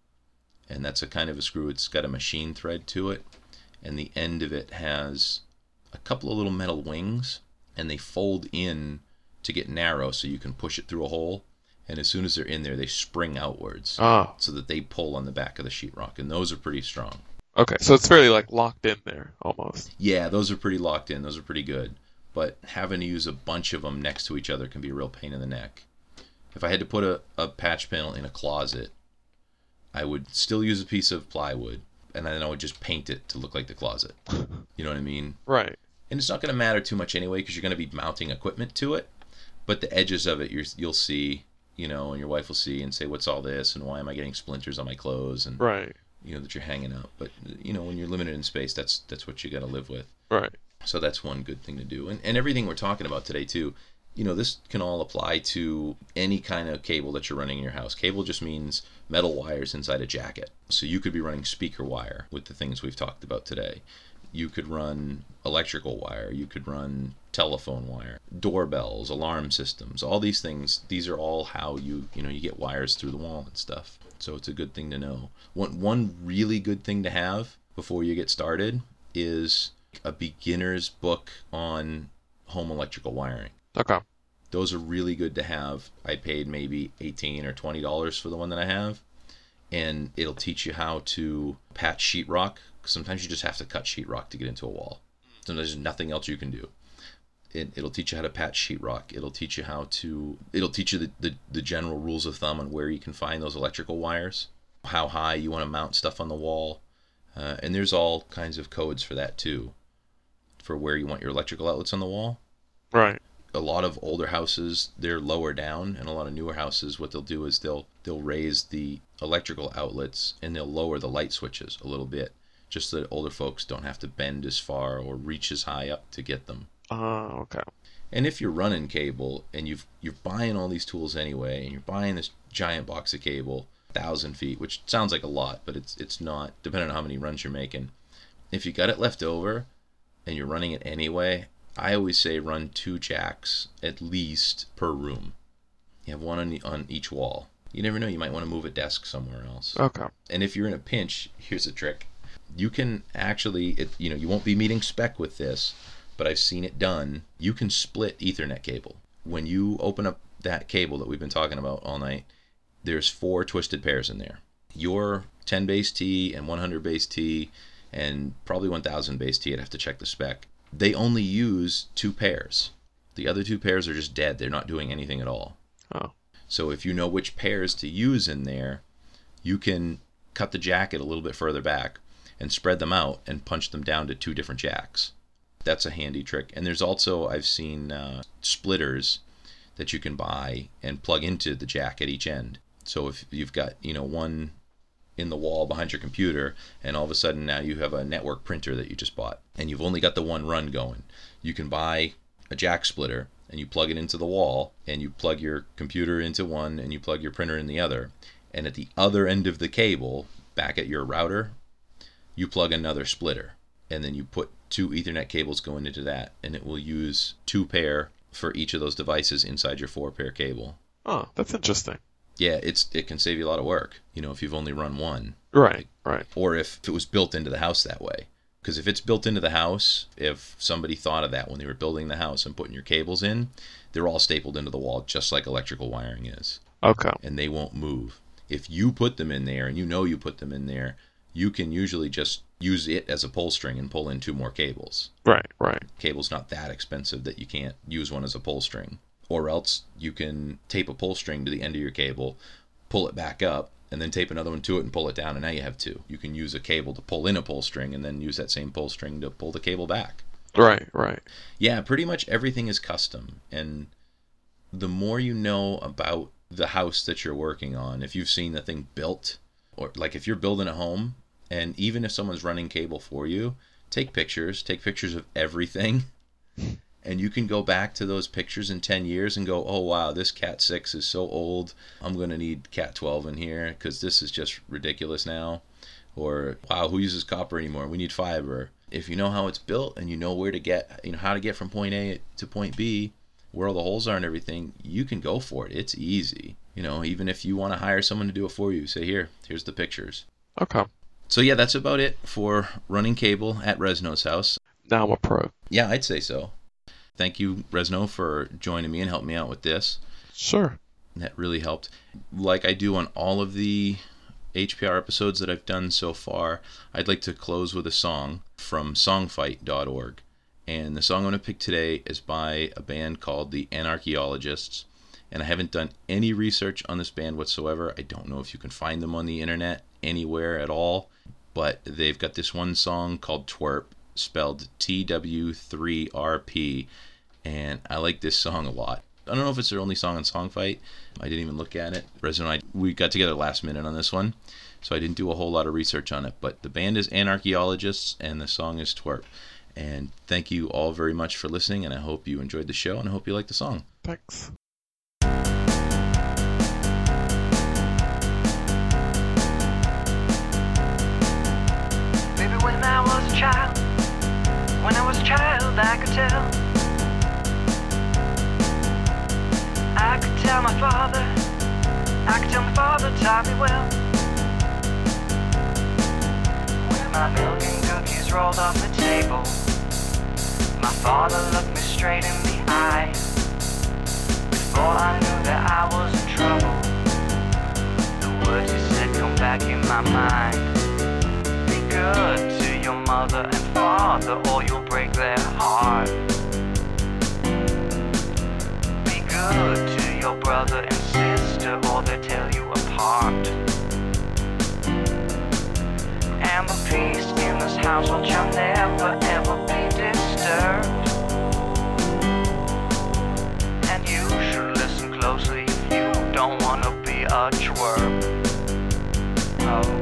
And that's a kind of a screw. It's got a machine thread to it, and the end of it has a couple of little metal wings, and they fold in to get narrow so you can push it through a hole. And as soon as they're in there, they spring outwards so that they pull on the back of the sheetrock, and those are pretty strong. Okay, so it's fairly locked in there almost. Yeah, those are pretty locked in. Those are pretty good. But having to use a bunch of them next to each other can be a real pain in the neck. If I had to put a patch panel in a closet, I would still use a piece of plywood, and then I would just paint it to look like the closet. You know what I mean? Right. And it's not going to matter too much anyway, because you're going to be mounting equipment to it. But the edges of it, you'll see, and your wife will see and say, "What's all this? And why am I getting splinters on my clothes?" And right. That you're hanging up. But when you're limited in space, that's what you got to live with. Right. So that's one good thing to do. And everything we're talking about today too, this can all apply to any kind of cable that you're running in your house. Cable just means metal wires inside a jacket. So you could be running speaker wire with the things we've talked about today. You could run electrical wire. You could run telephone wire, doorbells, alarm systems, all these things. These are all how you get wires through the wall and stuff. So it's a good thing to know. One really good thing to have before you get started is a beginner's book on home electrical wiring. Okay. Those are really good to have. I paid maybe $18 or $20 for the one that I have, and it'll teach you how to patch sheetrock. Sometimes you just have to cut sheetrock to get into a wall. Sometimes there's nothing else you can do. It'll teach you how to patch sheetrock. It'll teach you the general rules of thumb on where you can find those electrical wires, how high you want to mount stuff on the wall, and there's all kinds of codes for that too, for where you want your electrical outlets on the wall. Right. A lot of older houses, they're lower down, and a lot of newer houses, what they'll do is they'll raise the electrical outlets and they'll lower the light switches a little bit, just so that older folks don't have to bend as far or reach as high up to get them. Okay. And if you're running cable and you're buying all these tools anyway, and you're buying this giant box of cable, 1,000 feet, which sounds like a lot, but it's not, depending on how many runs you're making. If you got it left over and you're running it anyway, I always say run 2 jacks at least per room. You have one on each wall. You never know, you might want to move a desk somewhere else. Okay. And if you're in a pinch, here's a trick. You can actually, you won't be meeting spec with this, but I've seen it done. You can split Ethernet cable. When you open up that cable that we've been talking about all night, there's 4 twisted pairs in there. Your 10 base T and 100 base T and probably 1000 base T, I'd have to check the spec. They only use 2 pairs. The other 2 pairs are just dead. They're not doing anything at all. Oh. So if you know which pairs to use in there, you can cut the jacket a little bit further back and spread them out and punch them down to 2 different jacks. That's a handy trick. And there's also, I've seen splitters that you can buy and plug into the jack at each end. So if you've got, one in the wall behind your computer, and all of a sudden now you have a network printer that you just bought, and you've only got the one run going. You can buy a jack splitter, and you plug it into the wall, and you plug your computer into one, and you plug your printer in the other. And at the other end of the cable, back at your router, you plug another splitter. And then you put 2 Ethernet cables going into that, and it will use 2 pair for each of those devices inside your 4-pair cable. Oh, that's interesting. Yeah, it can save you a lot of work, if you've only run one. Right. Or if it was built into the house that way. Because if it's built into the house, if somebody thought of that when they were building the house and putting your cables in, they're all stapled into the wall just like electrical wiring is. Okay. And they won't move. If you put them in there and you put them in there, you can usually just use it as a pull string and pull in 2 more cables. Right. Cable's not that expensive that you can't use one as a pull string. Or else you can tape a pull string to the end of your cable, pull it back up, and then tape another one to it and pull it down, and now you have 2. You can use a cable to pull in a pull string and then use that same pull string to pull the cable back. Right. Yeah, pretty much everything is custom. And the more you know about the house that you're working on, if you've seen the thing built, or like if you're building a home, and even if someone's running cable for you, take pictures of everything. And you can go back to those pictures in 10 years and go, oh, wow, this Cat 6 is so old. I'm going to need Cat 12 in here because this is just ridiculous now. Or, wow, who uses copper anymore? We need fiber. If you know how it's built and you know where to get, how to get from point A to point B, where all the holes are and everything, you can go for it. It's easy. Even if you want to hire someone to do it for you, say, here's the pictures. Okay. So, yeah, that's about it for running cable at Resno's house. Now I'm a pro. Yeah, I'd say so. Thank you, Resno, for joining me and helping me out with this. Sure. That really helped. Like I do on all of the HPR episodes that I've done so far, I'd like to close with a song from songfight.org. And the song I'm going to pick today is by a band called the Anarchaeologists. And I haven't done any research on this band whatsoever. I don't know if you can find them on the internet anywhere at all. But they've got this one song called Twerp, spelled TW3RP, and I like this song a lot. I don't know if it's their only song on Songfight. I didn't even look at it. Resident and I, we got together last minute on this one, so I didn't do a whole lot of research on it, but the band is Anarchaeologists, and the song is Twerp. And thank you all very much for listening, and I hope you enjoyed the show, and I hope you liked the song. Thanks. Maybe when I was a child, I could tell. I could tell my father taught me well. When my milk and cookies rolled off the table, my father looked me straight in the eye. Before I knew that I was in trouble, the words he said come back in my mind. Be good to your mother and father, or you'll break their heart. Be good to your brother and sister, or they'll tear you apart. And the peace in this household shall never ever be disturbed. And you should listen closely if you don't wanna be a twerp. Oh.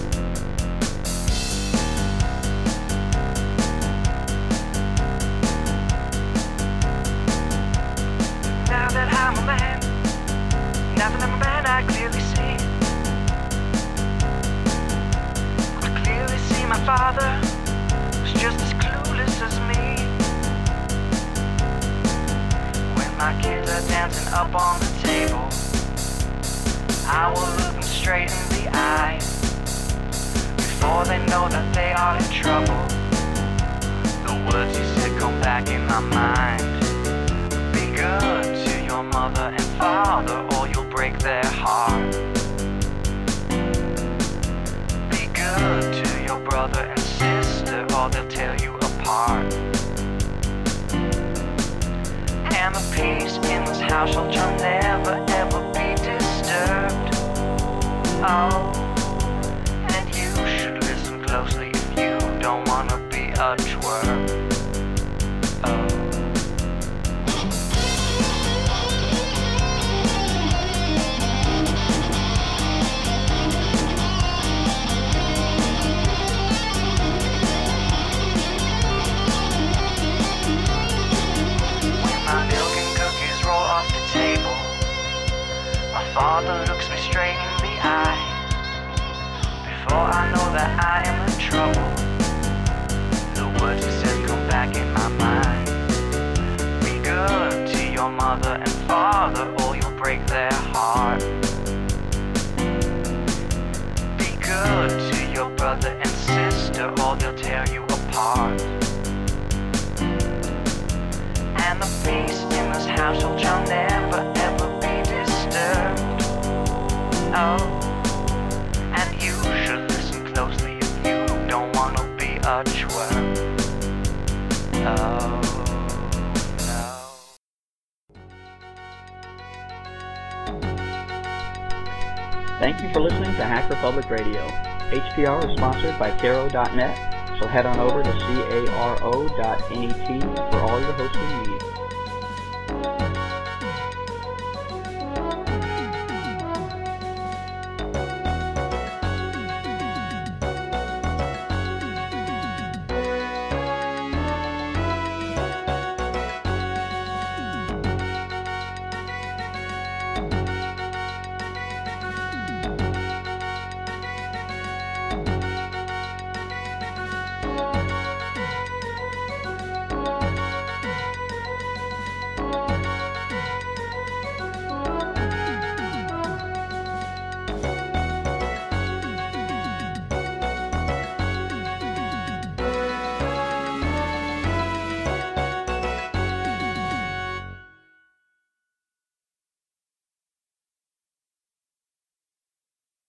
Now that I'm a man, I clearly see. I clearly see my father was just as clueless as me. When my kids are dancing up on the table, I will look them straight in the eye. Before they know that they are in trouble, the words he said come back in my mind. Be good to your mother and father, or you'll break their heart. Be good to your brother and sister, or they'll tear you apart. And the peace in this household shall never ever be disturbed. Oh, and you should listen closely if you don't wanna be a twerp. Oh. My father looks me straight in the eye. Before I know that I am in trouble, the words he says come back in my mind. Be good to your mother and father, or you'll break their heart. Be good to your brother and sister, or they'll tear you apart. And the peace in this household shall never ever be disturbed. Oh, and you should listen closely if you don't want to be a twerp. Oh, no. Thank you for listening to Hacker Public Radio. HPR is sponsored by Caro.net, so head on over to caro.net for all your hosting needs.